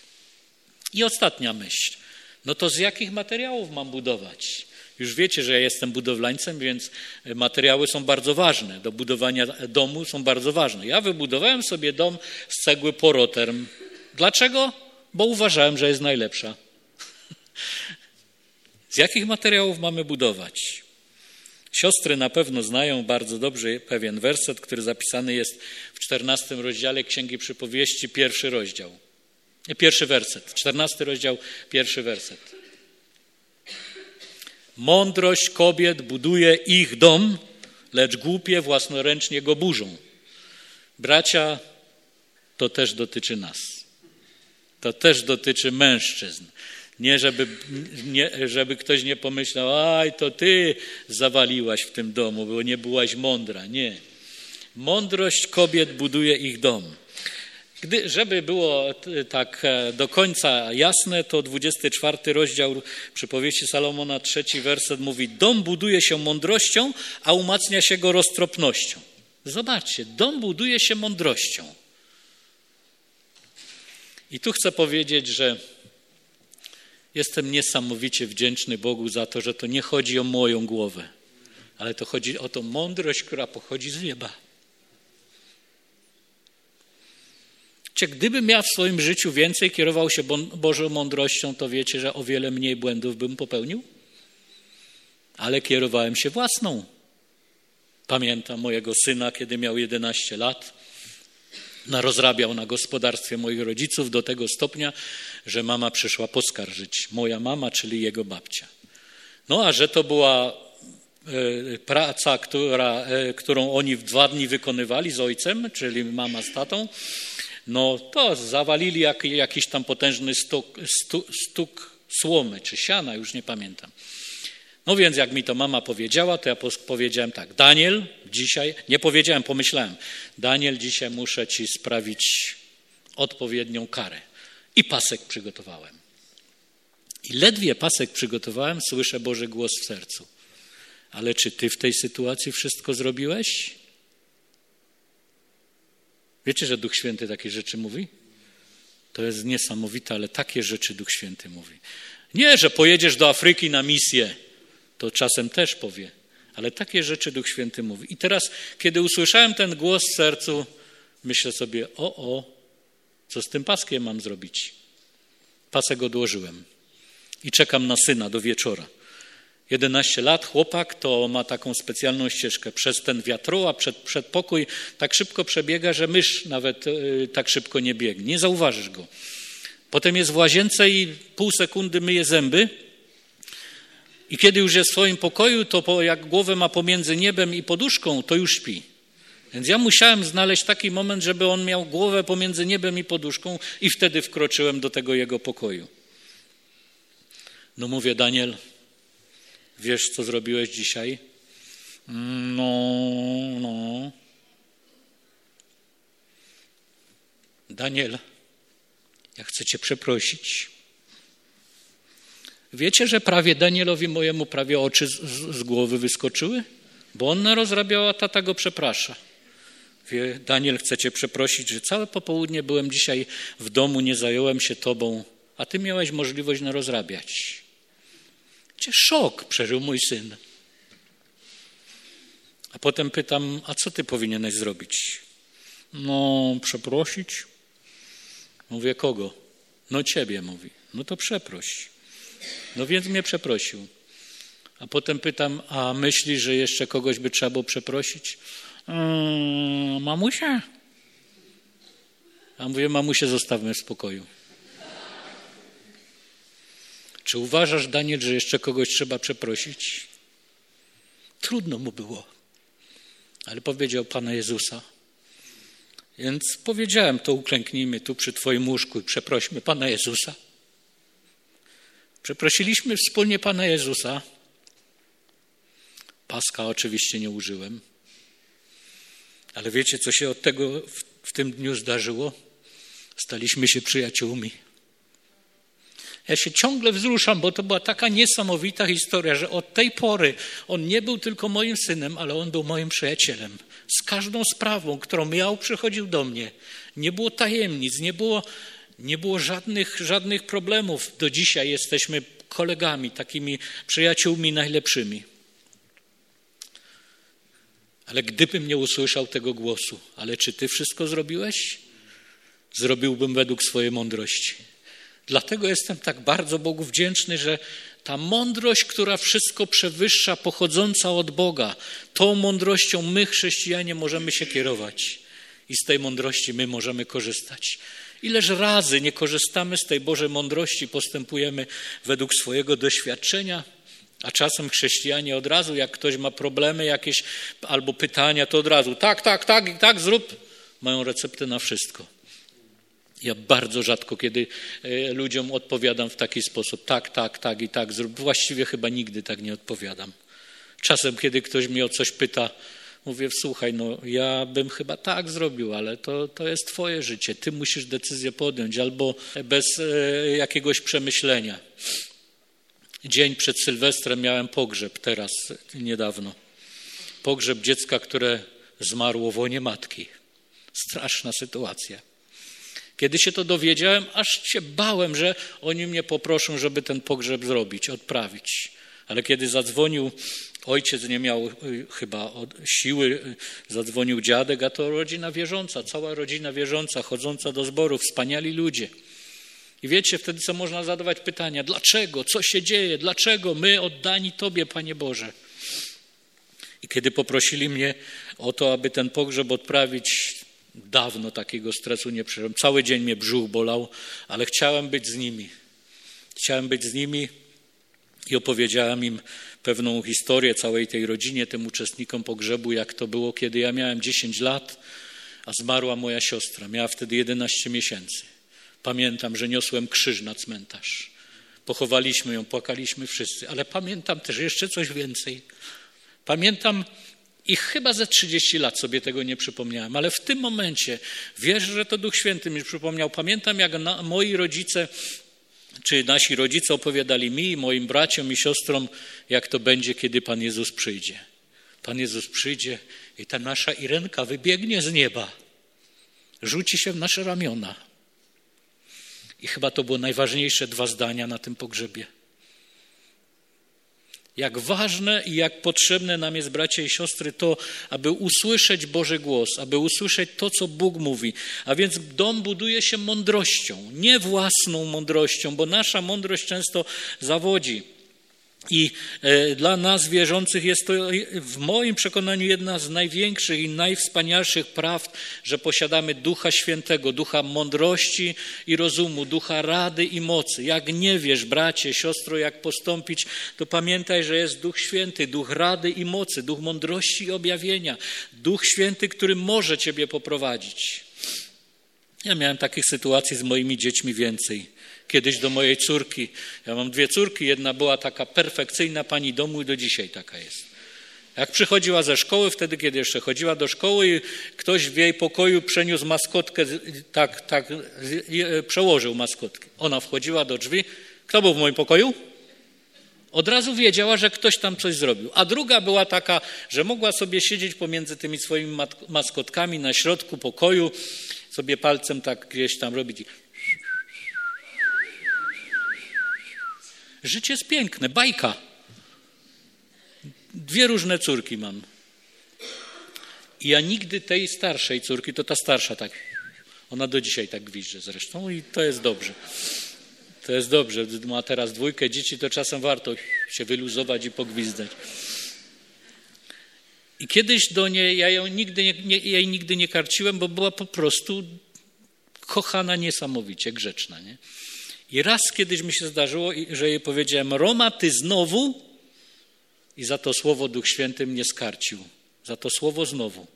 I ostatnia myśl. No to z jakich materiałów mam budować? Już wiecie, że ja jestem budowlańcem, więc materiały są bardzo ważne. Do budowania domu są bardzo ważne. Ja wybudowałem sobie dom z cegły Poroterm. Dlaczego? Bo uważałem, że jest najlepsza. Z jakich materiałów mamy budować? Siostry na pewno znają bardzo dobrze pewien werset, który zapisany jest w czternastym rozdziale Księgi Przypowieści, pierwszy rozdział. Pierwszy werset, czternasty rozdział, pierwszy werset. Mądrość kobiet buduje ich dom, lecz głupie własnoręcznie go burzą. Bracia, to też dotyczy nas. To też dotyczy mężczyzn. Nie żeby, nie, żeby ktoś nie pomyślał, aj, to ty zawaliłaś w tym domu, bo nie byłaś mądra. Nie. Mądrość kobiet buduje ich dom. Gdy, żeby było tak do końca jasne, to dwudziesty czwarty rozdział Przypowieści Salomona, trzeci werset mówi: dom buduje się mądrością, a umacnia się go roztropnością. Zobaczcie, dom buduje się mądrością. I tu chcę powiedzieć, że jestem niesamowicie wdzięczny Bogu za to, że to nie chodzi o moją głowę, ale to chodzi o tą mądrość, która pochodzi z nieba. Cie, gdybym ja w swoim życiu więcej kierował się Bożą mądrością, to wiecie, że o wiele mniej błędów bym popełnił? Ale kierowałem się własną. Pamiętam mojego syna, kiedy miał jedenaście lat. Rozrabiał na gospodarstwie moich rodziców do tego stopnia, że mama przyszła poskarżyć. Moja mama, czyli jego babcia. No a że to była e, praca, która, e, którą oni w dwa dni wykonywali z ojcem, czyli mama z tatą, no to zawalili jak, jakiś tam potężny stuk, stu, stuk słomy czy siana, już nie pamiętam. No więc jak mi to mama powiedziała, to ja powiedziałem tak: Daniel, dzisiaj, nie powiedziałem, pomyślałem, Daniel, dzisiaj muszę ci sprawić odpowiednią karę. I pasek przygotowałem. I ledwie pasek przygotowałem, słyszę Boży głos w sercu. Ale czy ty w tej sytuacji wszystko zrobiłeś? Wiecie, że Duch Święty takie rzeczy mówi? To jest niesamowite, ale takie rzeczy Duch Święty mówi. Nie, że pojedziesz do Afryki na misję. To czasem też powie, ale takie rzeczy Duch Święty mówi. I teraz, kiedy usłyszałem ten głos w sercu, myślę sobie, o, o, co z tym paskiem mam zrobić? Pasek odłożyłem i czekam na syna do wieczora. jedenaście lat, chłopak, to ma taką specjalną ścieżkę. Przez ten wiatroła, przed, przedpokój tak szybko przebiega, że mysz nawet yy, tak szybko nie biegnie. Nie zauważysz go. Potem jest w łazience i pół sekundy myje zęby. I kiedy już jest w swoim pokoju, to po, jak głowę ma pomiędzy niebem i poduszką, to już śpi. Więc ja musiałem znaleźć taki moment, żeby on miał głowę pomiędzy niebem i poduszką i wtedy wkroczyłem do tego jego pokoju. No mówię, Daniel, wiesz, co zrobiłeś dzisiaj? No, no. Daniel, ja chcę cię przeprosić. Wiecie, że prawie Danielowi mojemu prawie oczy z, z, z głowy wyskoczyły? Bo on narozrabiał, a tata go przeprasza. Wie, Daniel, chcę cię przeprosić, że całe popołudnie byłem dzisiaj w domu, nie zająłem się tobą, a ty miałeś możliwość narozrabiać. Cię szok przeżył mój syn. A potem pytam, a co ty powinieneś zrobić? No, przeprosić. Mówię, kogo? No ciebie, mówi. No to przeproś. No więc mnie przeprosił. A potem pytam, a myślisz, że jeszcze kogoś by trzeba było przeprosić? Eee, mamusia? A mówię, mamusię zostawmy w spokoju. Czy uważasz, Daniel, że jeszcze kogoś trzeba przeprosić? Trudno mu było. Ale powiedział Pana Jezusa. Więc powiedziałem, to uklęknijmy tu przy twoim łóżku i przeprośmy Pana Jezusa. Przeprosiliśmy wspólnie Pana Jezusa. Paska oczywiście nie użyłem. Ale wiecie, co się od tego w, w tym dniu zdarzyło? Staliśmy się przyjaciółmi. Ja się ciągle wzruszam, bo to była taka niesamowita historia, że od tej pory on nie był tylko moim synem, ale on był moim przyjacielem. Z każdą sprawą, którą miał, przychodził do mnie. Nie było tajemnic, nie było... Nie było żadnych, żadnych problemów. Do dzisiaj jesteśmy kolegami, takimi przyjaciółmi najlepszymi. Ale gdybym nie usłyszał tego głosu, ale czy ty wszystko zrobiłeś? Zrobiłbym według swojej mądrości. Dlatego jestem tak bardzo Bogu wdzięczny, że ta mądrość, która wszystko przewyższa, pochodząca od Boga, tą mądrością my, chrześcijanie, możemy się kierować. I z tej mądrości my możemy korzystać. Ileż razy nie korzystamy z tej Bożej mądrości, postępujemy według swojego doświadczenia, a czasem chrześcijanie od razu, jak ktoś ma problemy jakieś albo pytania, to od razu tak, tak, tak i tak zrób. Mają receptę na wszystko. Ja bardzo rzadko kiedy ludziom odpowiadam w taki sposób, tak, tak, tak i tak zrób. Właściwie chyba nigdy tak nie odpowiadam. Czasem, kiedy ktoś mnie o coś pyta, mówię, słuchaj, no ja bym chyba tak zrobił, ale to, to jest twoje życie. Ty musisz decyzję podjąć albo bez e, jakiegoś przemyślenia. Dzień przed Sylwestrem miałem pogrzeb teraz, niedawno. Pogrzeb dziecka, które zmarło w łonie matki. Straszna sytuacja. Kiedy się to dowiedziałem, aż się bałem, że oni mnie poproszą, żeby ten pogrzeb zrobić, odprawić. Ale kiedy zadzwonił ojciec, nie miał chyba siły, zadzwonił dziadek, a to rodzina wierząca, cała rodzina wierząca, chodząca do zborów, wspaniali ludzie. I wiecie, wtedy co można zadawać pytania, dlaczego, co się dzieje, dlaczego my oddani Tobie, Panie Boże. I kiedy poprosili mnie o to, aby ten pogrzeb odprawić, dawno takiego stresu nie przeżyłem. Cały dzień mnie brzuch bolał, ale chciałem być z nimi. Chciałem być z nimi i opowiedziałem im pewną historię całej tej rodzinie, tym uczestnikom pogrzebu, jak to było, kiedy ja miałem dziesięć lat, a zmarła moja siostra. Miała wtedy jedenaście miesięcy. Pamiętam, że niosłem krzyż na cmentarz. Pochowaliśmy ją, płakaliśmy wszyscy, ale pamiętam też jeszcze coś więcej. Pamiętam i chyba ze trzydzieści lat sobie tego nie przypomniałem, ale w tym momencie wierzę, że to Duch Święty mi przypomniał. Pamiętam, jak na, moi rodzice, czy nasi rodzice opowiadali mi i moim braciom i siostrom, jak to będzie, kiedy Pan Jezus przyjdzie. Pan Jezus przyjdzie i ta nasza Irenka wybiegnie z nieba, rzuci się w nasze ramiona. I chyba to było najważniejsze dwa zdania na tym pogrzebie. Jak ważne i jak potrzebne nam jest, bracia i siostry, to, aby usłyszeć Boży głos, aby usłyszeć to, co Bóg mówi. A więc dom buduje się mądrością, nie własną mądrością, bo nasza mądrość często zawodzi. I e, dla nas wierzących jest to w moim przekonaniu jedna z największych i najwspanialszych prawd, że posiadamy Ducha Świętego, Ducha mądrości i rozumu, Ducha rady i mocy. Jak nie wiesz, bracie, siostro, jak postąpić, to pamiętaj, że jest Duch Święty, Duch rady i mocy, Duch mądrości i objawienia. Duch Święty, który może ciebie poprowadzić. Ja miałem takich sytuacji z moimi dziećmi więcej. Kiedyś do mojej córki, ja mam dwie córki, jedna była taka perfekcyjna pani domu i do dzisiaj taka jest. Jak przychodziła ze szkoły, wtedy kiedy jeszcze chodziła do szkoły i ktoś w jej pokoju przeniósł maskotkę, tak, tak, przełożył maskotkę. Ona wchodziła do drzwi. Kto był w moim pokoju? Od razu wiedziała, że ktoś tam coś zrobił. A druga była taka, że mogła sobie siedzieć pomiędzy tymi swoimi maskotkami na środku pokoju, sobie palcem tak gdzieś tam robić. Życie jest piękne, bajka. Dwie różne córki mam. I ja nigdy tej starszej córki, to ta starsza tak, ona do dzisiaj tak gwizdże zresztą i to jest dobrze. To jest dobrze, ma teraz dwójkę dzieci, to czasem warto się wyluzować i pogwizdać. I kiedyś do niej, ja ją nigdy nie, nie, ja jej nigdy nie karciłem, bo była po prostu kochana niesamowicie, grzeczna, nie? I raz kiedyś mi się zdarzyło, że jej powiedziałem: Roma, ty znowu? I za to słowo Duch Święty mnie skarcił. Za to słowo znowu.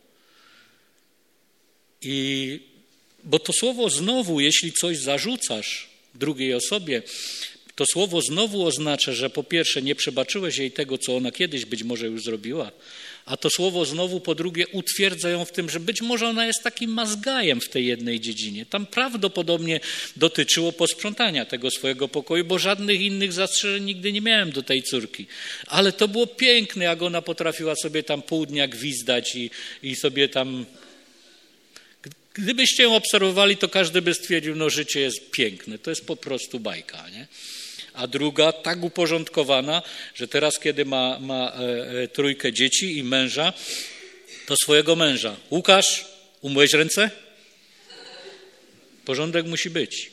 I bo to słowo znowu, jeśli coś zarzucasz drugiej osobie, to słowo znowu oznacza, że po pierwsze nie przebaczyłeś jej tego, co ona kiedyś być może już zrobiła, a to słowo znowu po drugie utwierdza ją w tym, że być może ona jest takim mazgajem w tej jednej dziedzinie. Tam prawdopodobnie dotyczyło posprzątania tego swojego pokoju, bo żadnych innych zastrzeżeń nigdy nie miałem do tej córki. Ale to było piękne, jak ona potrafiła sobie tam pół dnia gwizdać i, i sobie tam... Gdybyście ją obserwowali, to każdy by stwierdził, no życie jest piękne, to jest po prostu bajka, nie? A druga tak uporządkowana, że teraz, kiedy ma, ma e, trójkę dzieci i męża, to swojego męża: Łukasz, umyłeś ręce? Porządek musi być.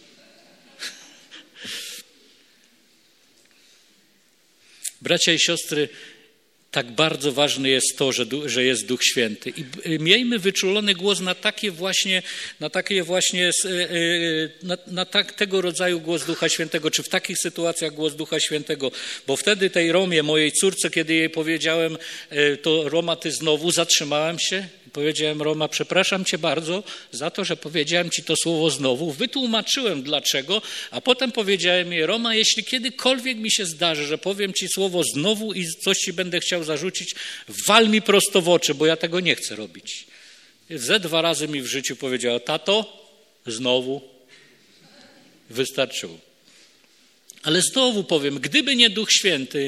Bracia i siostry, tak bardzo ważne jest to, że, że jest Duch Święty. I miejmy wyczulony głos na takie właśnie, na takie właśnie, na, na tak, tego rodzaju głos Ducha Świętego, czy w takich sytuacjach głos Ducha Świętego, bo wtedy tej Romie, mojej córce, kiedy jej powiedziałem, to Roma, ty znowu, zatrzymałem się i powiedziałem: Roma, przepraszam cię bardzo za to, że powiedziałem ci to słowo znowu, wytłumaczyłem dlaczego, a potem powiedziałem jej: Roma, jeśli kiedykolwiek mi się zdarzy, że powiem ci słowo znowu i coś ci będę chciał zarzucić, wal mi prosto w oczy, bo ja tego nie chcę robić. Ze dwa razy mi w życiu powiedziała: tato, znowu. Wystarczyło. Ale znowu powiem, gdyby nie Duch Święty,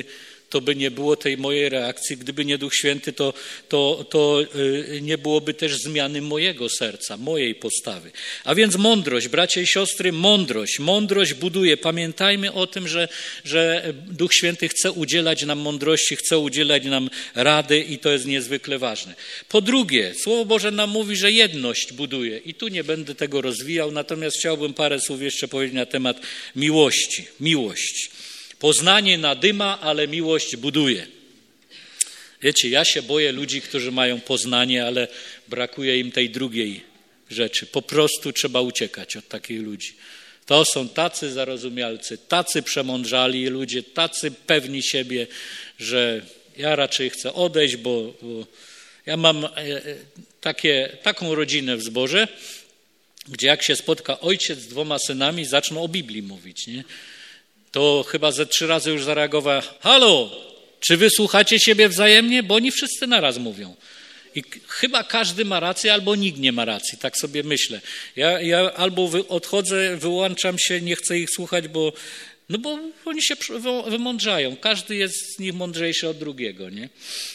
to by nie było tej mojej reakcji. Gdyby nie Duch Święty, to, to, to nie byłoby też zmiany mojego serca, mojej postawy. A więc mądrość, bracia i siostry, mądrość. Mądrość buduje. Pamiętajmy o tym, że, że Duch Święty chce udzielać nam mądrości, chce udzielać nam rady i to jest niezwykle ważne. Po drugie, Słowo Boże nam mówi, że jedność buduje. I tu nie będę tego rozwijał, natomiast chciałbym parę słów jeszcze powiedzieć na temat miłości. Miłość. Poznanie nadyma, ale miłość buduje. Wiecie, ja się boję ludzi, którzy mają poznanie, ale brakuje im tej drugiej rzeczy. Po prostu trzeba uciekać od takich ludzi. To są tacy zarozumialcy, tacy przemądrzali ludzie, tacy pewni siebie, że ja raczej chcę odejść, bo, bo ja mam takie, taką rodzinę w zborze, gdzie jak się spotka ojciec z dwoma synami, zaczną o Biblii mówić, nie? To chyba ze trzy razy już zareagował: halo, czy wy słuchacie siebie wzajemnie? Bo oni wszyscy naraz mówią. I chyba każdy ma rację, albo nikt nie ma racji, tak sobie myślę. Ja, ja albo wy, odchodzę, wyłączam się, nie chcę ich słuchać, bo, no bo oni się wymądrzają. Każdy jest z nich mądrzejszy od drugiego, nie?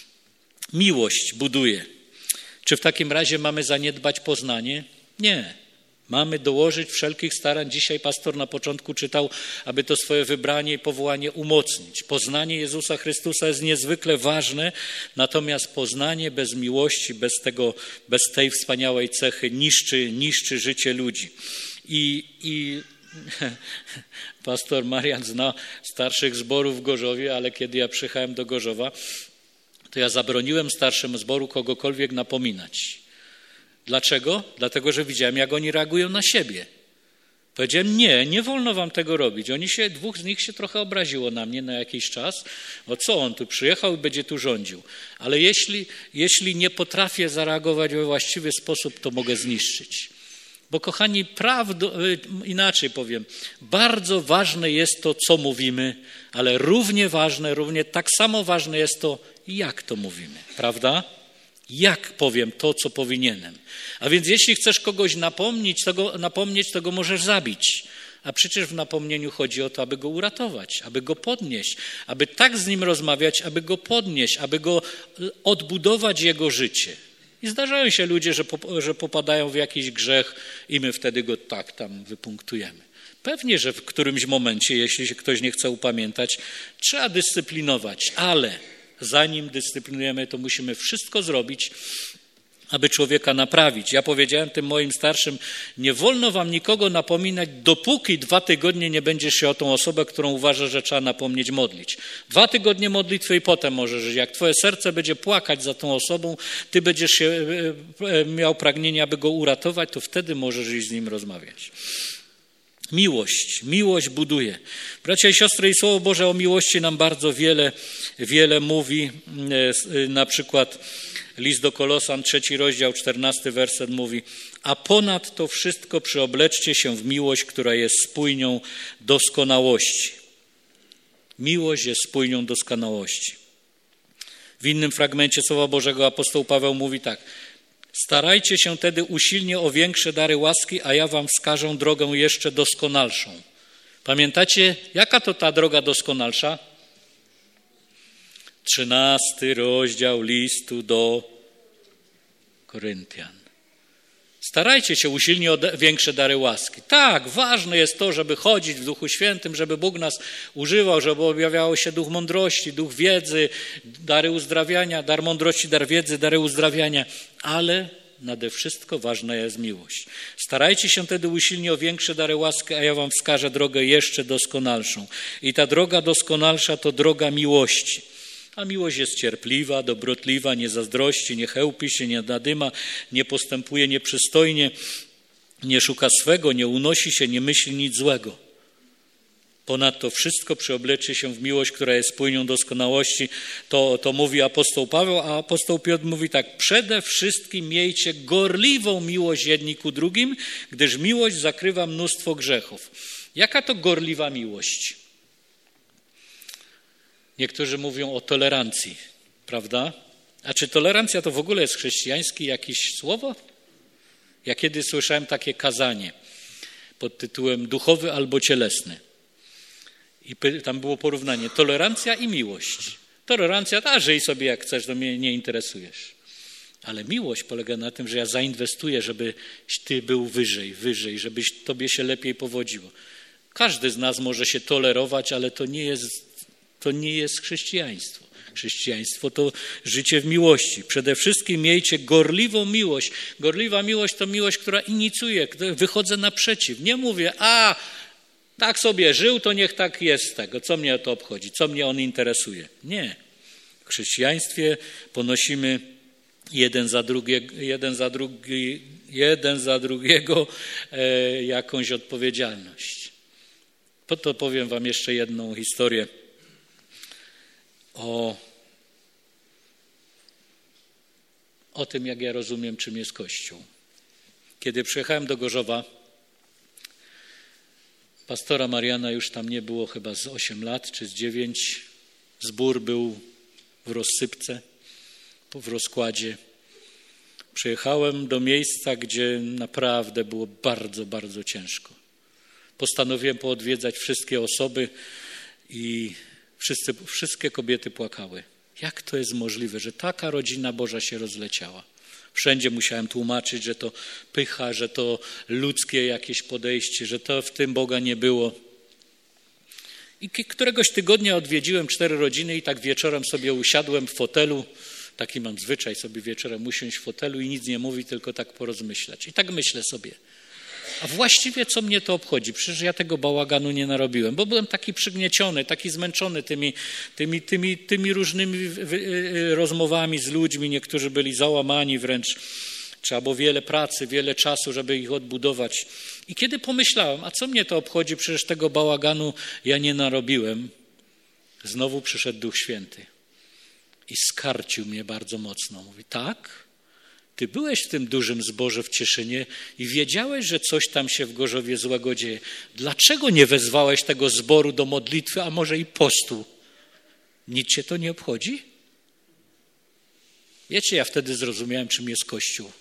Miłość buduje. Czy w takim razie mamy zaniedbać poznanie? Nie. Mamy dołożyć wszelkich starań. Dzisiaj pastor na początku czytał, aby to swoje wybranie i powołanie umocnić. Poznanie Jezusa Chrystusa jest niezwykle ważne, natomiast poznanie bez miłości, bez tego, bez tej wspaniałej cechy niszczy, niszczy życie ludzi. I, i pastor Marian zna starszych zborów w Gorzowie, ale kiedy ja przyjechałem do Gorzowa, to ja zabroniłem starszym zboru kogokolwiek napominać. Dlaczego? Dlatego, że widziałem, jak oni reagują na siebie. Powiedziałem: nie, nie wolno wam tego robić. Oni się, dwóch z nich się trochę obraziło na mnie na jakiś czas. O co on tu przyjechał i będzie tu rządził? Ale jeśli, jeśli nie potrafię zareagować we właściwy sposób, to mogę zniszczyć. Bo kochani, prawdo, inaczej powiem, bardzo ważne jest to, co mówimy, ale równie ważne, równie tak samo ważne jest to, jak to mówimy. Prawda? Jak powiem to, co powinienem. A więc jeśli chcesz kogoś napomnieć, to go, napomnieć, to go możesz zabić. A przecież w napomnieniu chodzi o to, aby go uratować, aby go podnieść, aby tak z nim rozmawiać, aby go podnieść, aby go odbudować jego życie. I zdarzają się ludzie, że, że popadają w jakiś grzech i my wtedy go tak tam wypunktujemy. Pewnie, że w którymś momencie, jeśli się ktoś nie chce upamiętać, trzeba dyscyplinować, ale zanim dyscyplinujemy, to musimy wszystko zrobić, aby człowieka naprawić. Ja powiedziałem tym moim starszym: nie wolno wam nikogo napominać, dopóki dwa tygodnie nie będziesz się o tą osobę, którą uważasz, że trzeba napomnieć, modlić. Dwa tygodnie modlitwy i potem możesz żyć. Jak twoje serce będzie płakać za tą osobą, ty będziesz się, miał pragnienie, aby go uratować, to wtedy możesz iść z nim rozmawiać. Miłość. Miłość buduje. Bracia i siostry, i Słowo Boże o miłości nam bardzo wiele, wiele mówi. Na przykład list do Kolosan, trzeci rozdział, czternasty werset mówi: a ponad to wszystko przyobleczcie się w miłość, która jest spójnią doskonałości. Miłość jest spójnią doskonałości. W innym fragmencie Słowa Bożego apostoł Paweł mówi tak: starajcie się tedy usilnie o większe dary łaski, a ja wam wskażę drogę jeszcze doskonalszą. Pamiętacie, jaka to ta droga doskonalsza? Trzynasty rozdział listu do Koryntian. Starajcie się usilnie o większe dary łaski. Tak, ważne jest to, żeby chodzić w Duchu Świętym, żeby Bóg nas używał, żeby objawiało się duch mądrości, duch wiedzy, dary uzdrawiania, dar mądrości, dar wiedzy, dary uzdrawiania, ale nade wszystko ważna jest miłość. Starajcie się tedy usilnie o większe dary łaski, a ja wam wskażę drogę jeszcze doskonalszą. I ta droga doskonalsza to droga miłości. A miłość jest cierpliwa, dobrotliwa, nie zazdrości, nie chełpi się, nie nadyma, nie postępuje nieprzystojnie, nie szuka swego, nie unosi się, nie myśli nic złego. Ponadto wszystko przyobleczy się w miłość, która jest spójnią doskonałości. To, to mówi apostoł Paweł, a apostoł Piotr mówi tak: przede wszystkim miejcie gorliwą miłość jedni ku drugim, gdyż miłość zakrywa mnóstwo grzechów. Jaka to gorliwa miłość? Niektórzy mówią o tolerancji, prawda? A czy tolerancja to w ogóle jest chrześcijańskie jakieś słowo? Ja kiedyś słyszałem takie kazanie pod tytułem duchowy albo cielesny. I tam było porównanie tolerancja i miłość. Tolerancja, a żyj sobie jak chcesz, to mnie nie interesujesz. Ale miłość polega na tym, że ja zainwestuję, żebyś ty był wyżej, wyżej, żebyś tobie się lepiej powodziło. Każdy z nas może się tolerować, ale to nie jest, to nie jest chrześcijaństwo. Chrześcijaństwo to życie w miłości. Przede wszystkim miejcie gorliwą miłość. Gorliwa miłość to miłość, która inicjuje, wychodzę naprzeciw. Nie mówię, a tak sobie żył, to niech tak jest z tego. Co mnie to obchodzi? Co mnie on interesuje? Nie. W chrześcijaństwie ponosimy jeden za drugiego, jeden za drugi, jeden za drugiego e, jakąś odpowiedzialność. Po to powiem wam jeszcze jedną historię o, o tym, jak ja rozumiem, czym jest Kościół. Kiedy przyjechałem do Gorzowa, pastora Mariana już tam nie było chyba z osiem lat czy z dziewięć. Zbór był w rozsypce, w rozkładzie. Przyjechałem do miejsca, gdzie naprawdę było bardzo, bardzo ciężko. Postanowiłem poodwiedzać wszystkie osoby i wszyscy, wszystkie kobiety płakały. Jak to jest możliwe, że taka rodzina Boża się rozleciała? Wszędzie musiałem tłumaczyć, że to pycha, że to ludzkie jakieś podejście, że to w tym Boga nie było. I któregoś tygodnia odwiedziłem cztery rodziny i tak wieczorem sobie usiadłem w fotelu. Taki mam zwyczaj sobie wieczorem usiąść w fotelu i nic nie mówić, tylko tak porozmyślać. I tak myślę sobie, a właściwie co mnie to obchodzi? Przecież ja tego bałaganu nie narobiłem, bo byłem taki przygnieciony, taki zmęczony tymi, tymi, tymi, tymi różnymi rozmowami z ludźmi. Niektórzy byli załamani wręcz. Trzeba było wiele pracy, wiele czasu, żeby ich odbudować. I kiedy pomyślałem, a co mnie to obchodzi? Przecież tego bałaganu ja nie narobiłem. Znowu przyszedł Duch Święty i skarcił mnie bardzo mocno. Mówi, tak? Ty byłeś w tym dużym zborze w Cieszynie i wiedziałeś, że coś tam się w Gorzowie złego dzieje. Dlaczego nie wezwałeś tego zboru do modlitwy, a może i postu? Nic cię to nie obchodzi? Wiecie, ja wtedy zrozumiałem, czym jest Kościół.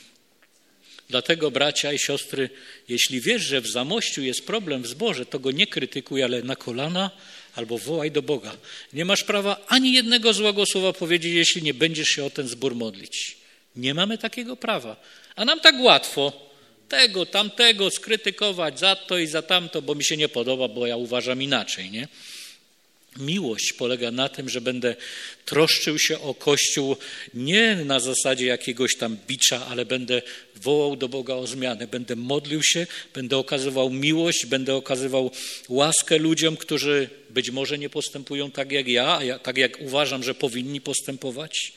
Dlatego, bracia i siostry, jeśli wiesz, że w Zamościu jest problem w zborze, to go nie krytykuj, ale na kolana albo wołaj do Boga. Nie masz prawa ani jednego złego słowa powiedzieć, jeśli nie będziesz się o ten zbór modlić. Nie mamy takiego prawa. A nam tak łatwo tego, tamtego skrytykować za to i za tamto, bo mi się nie podoba, bo ja uważam inaczej, nie? Miłość polega na tym, że będę troszczył się o Kościół nie na zasadzie jakiegoś tam bicza, ale będę wołał do Boga o zmianę. Będę modlił się, będę okazywał miłość, będę okazywał łaskę ludziom, którzy być może nie postępują tak jak ja, a ja tak jak uważam, że powinni postępować.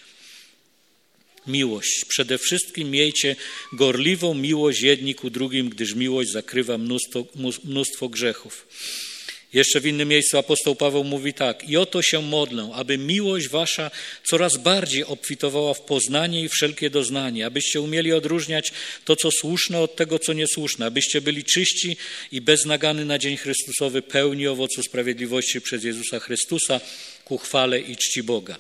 Miłość. Przede wszystkim miejcie gorliwą miłość jedni ku drugim, gdyż miłość zakrywa mnóstwo, mnóstwo grzechów. Jeszcze w innym miejscu apostoł Paweł mówi tak. I o to się modlę, aby miłość wasza coraz bardziej obfitowała w poznanie i wszelkie doznanie, abyście umieli odróżniać to, co słuszne od tego, co niesłuszne, abyście byli czyści i beznagany na dzień Chrystusowy, pełni owocu sprawiedliwości przez Jezusa Chrystusa ku chwale i czci Boga.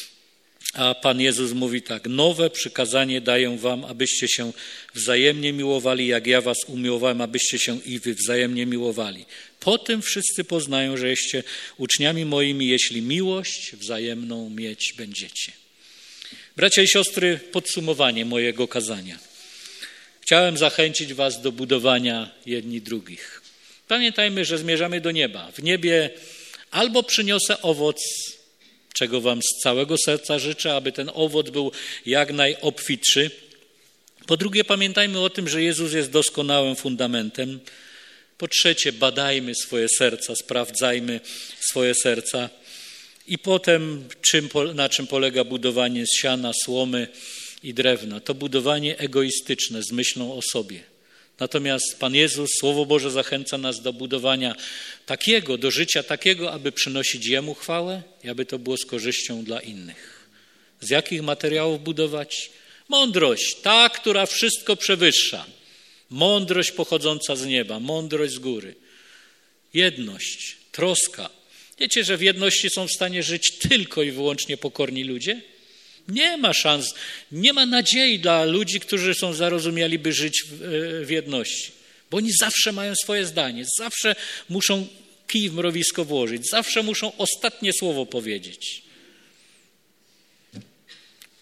A Pan Jezus mówi tak, nowe przykazanie daję wam, abyście się wzajemnie miłowali, jak ja was umiłowałem, abyście się i wy wzajemnie miłowali. Po tym wszyscy poznają, że jesteście uczniami moimi, jeśli miłość wzajemną mieć będziecie. Bracia i siostry, podsumowanie mojego kazania. Chciałem zachęcić was do budowania jedni drugich. Pamiętajmy, że zmierzamy do nieba. W niebie albo przyniosę owoc, czego wam z całego serca życzę, aby ten owoc był jak najobfitszy. Po drugie, pamiętajmy o tym, że Jezus jest doskonałym fundamentem. Po trzecie, badajmy swoje serca, sprawdzajmy swoje serca. I potem, czym, na czym polega budowanie z siana, słomy i drewna? To budowanie egoistyczne z myślą o sobie. Natomiast Pan Jezus, Słowo Boże zachęca nas do budowania takiego, do życia takiego, aby przynosić Jemu chwałę i aby to było z korzyścią dla innych. Z jakich materiałów budować? Mądrość, ta, która wszystko przewyższa. Mądrość pochodząca z nieba, mądrość z góry. Jedność, troska. Wiecie, że w jedności są w stanie żyć tylko i wyłącznie pokorni ludzie? Nie ma szans, nie ma nadziei dla ludzi, którzy są zarozumiali, by żyć w, w jedności. Bo oni zawsze mają swoje zdanie, zawsze muszą kij w mrowisko włożyć, zawsze muszą ostatnie słowo powiedzieć.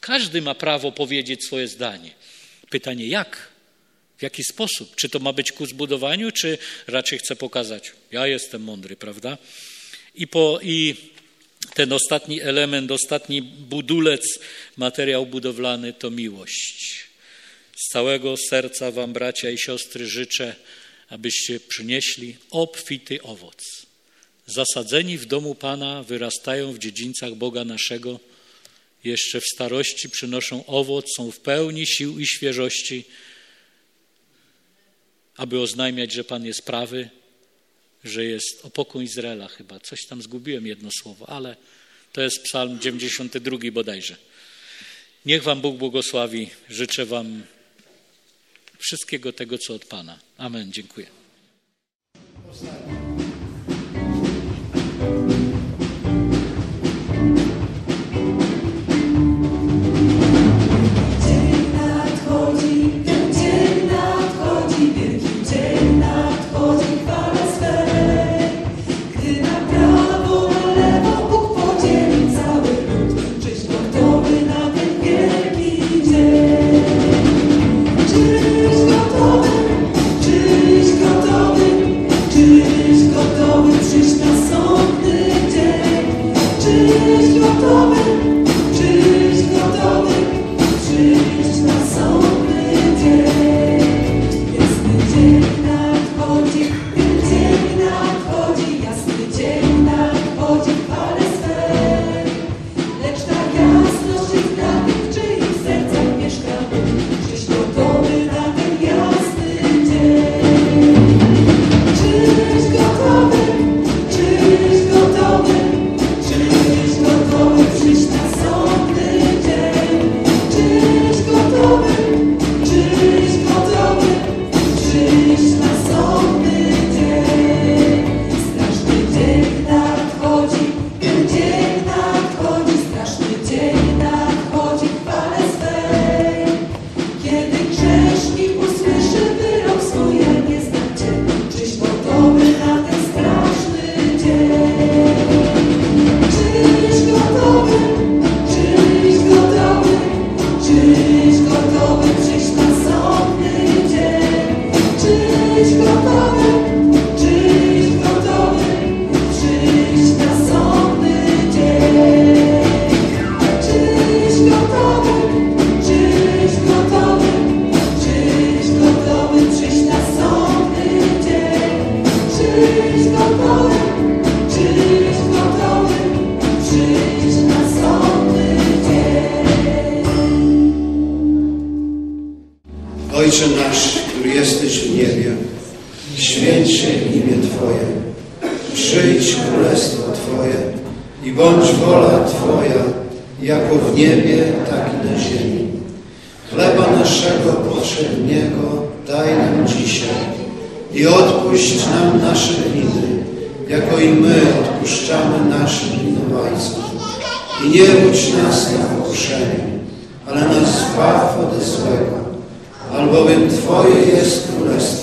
Każdy ma prawo powiedzieć swoje zdanie. Pytanie jak? W jaki sposób? Czy to ma być ku zbudowaniu, czy raczej chce pokazać, ja jestem mądry, prawda? I, po, i ten ostatni element, ostatni budulec, materiał budowlany to miłość. Z całego serca wam, bracia i siostry, życzę, abyście przynieśli obfity owoc. Zasadzeni w domu Pana wyrastają w dziedzińcach Boga naszego, jeszcze w starości przynoszą owoc, są w pełni sił i świeżości, aby oznajmiać, że Pan jest prawy, że jest opokój Izraela chyba. Coś tam zgubiłem jedno słowo, ale to jest psalm dziewięćdziesiąty drugi bodajże. Niech wam Bóg błogosławi. Życzę wam wszystkiego tego, co od Pana. Amen. Dziękuję. Ojcze nasz, który jesteś w niebie, święć się imię Twoje, przyjdź królestwo Twoje i bądź wola Twoja, jako w niebie, tak i na ziemi. Chleba naszego powszedniego daj nam dzisiaj i odpuść nam nasze winy, jako i my odpuszczamy naszym winowajcom. I nie budź nas na pokuszenie, ale nas zbaw ode złego, albowiem Twoje jest królestwo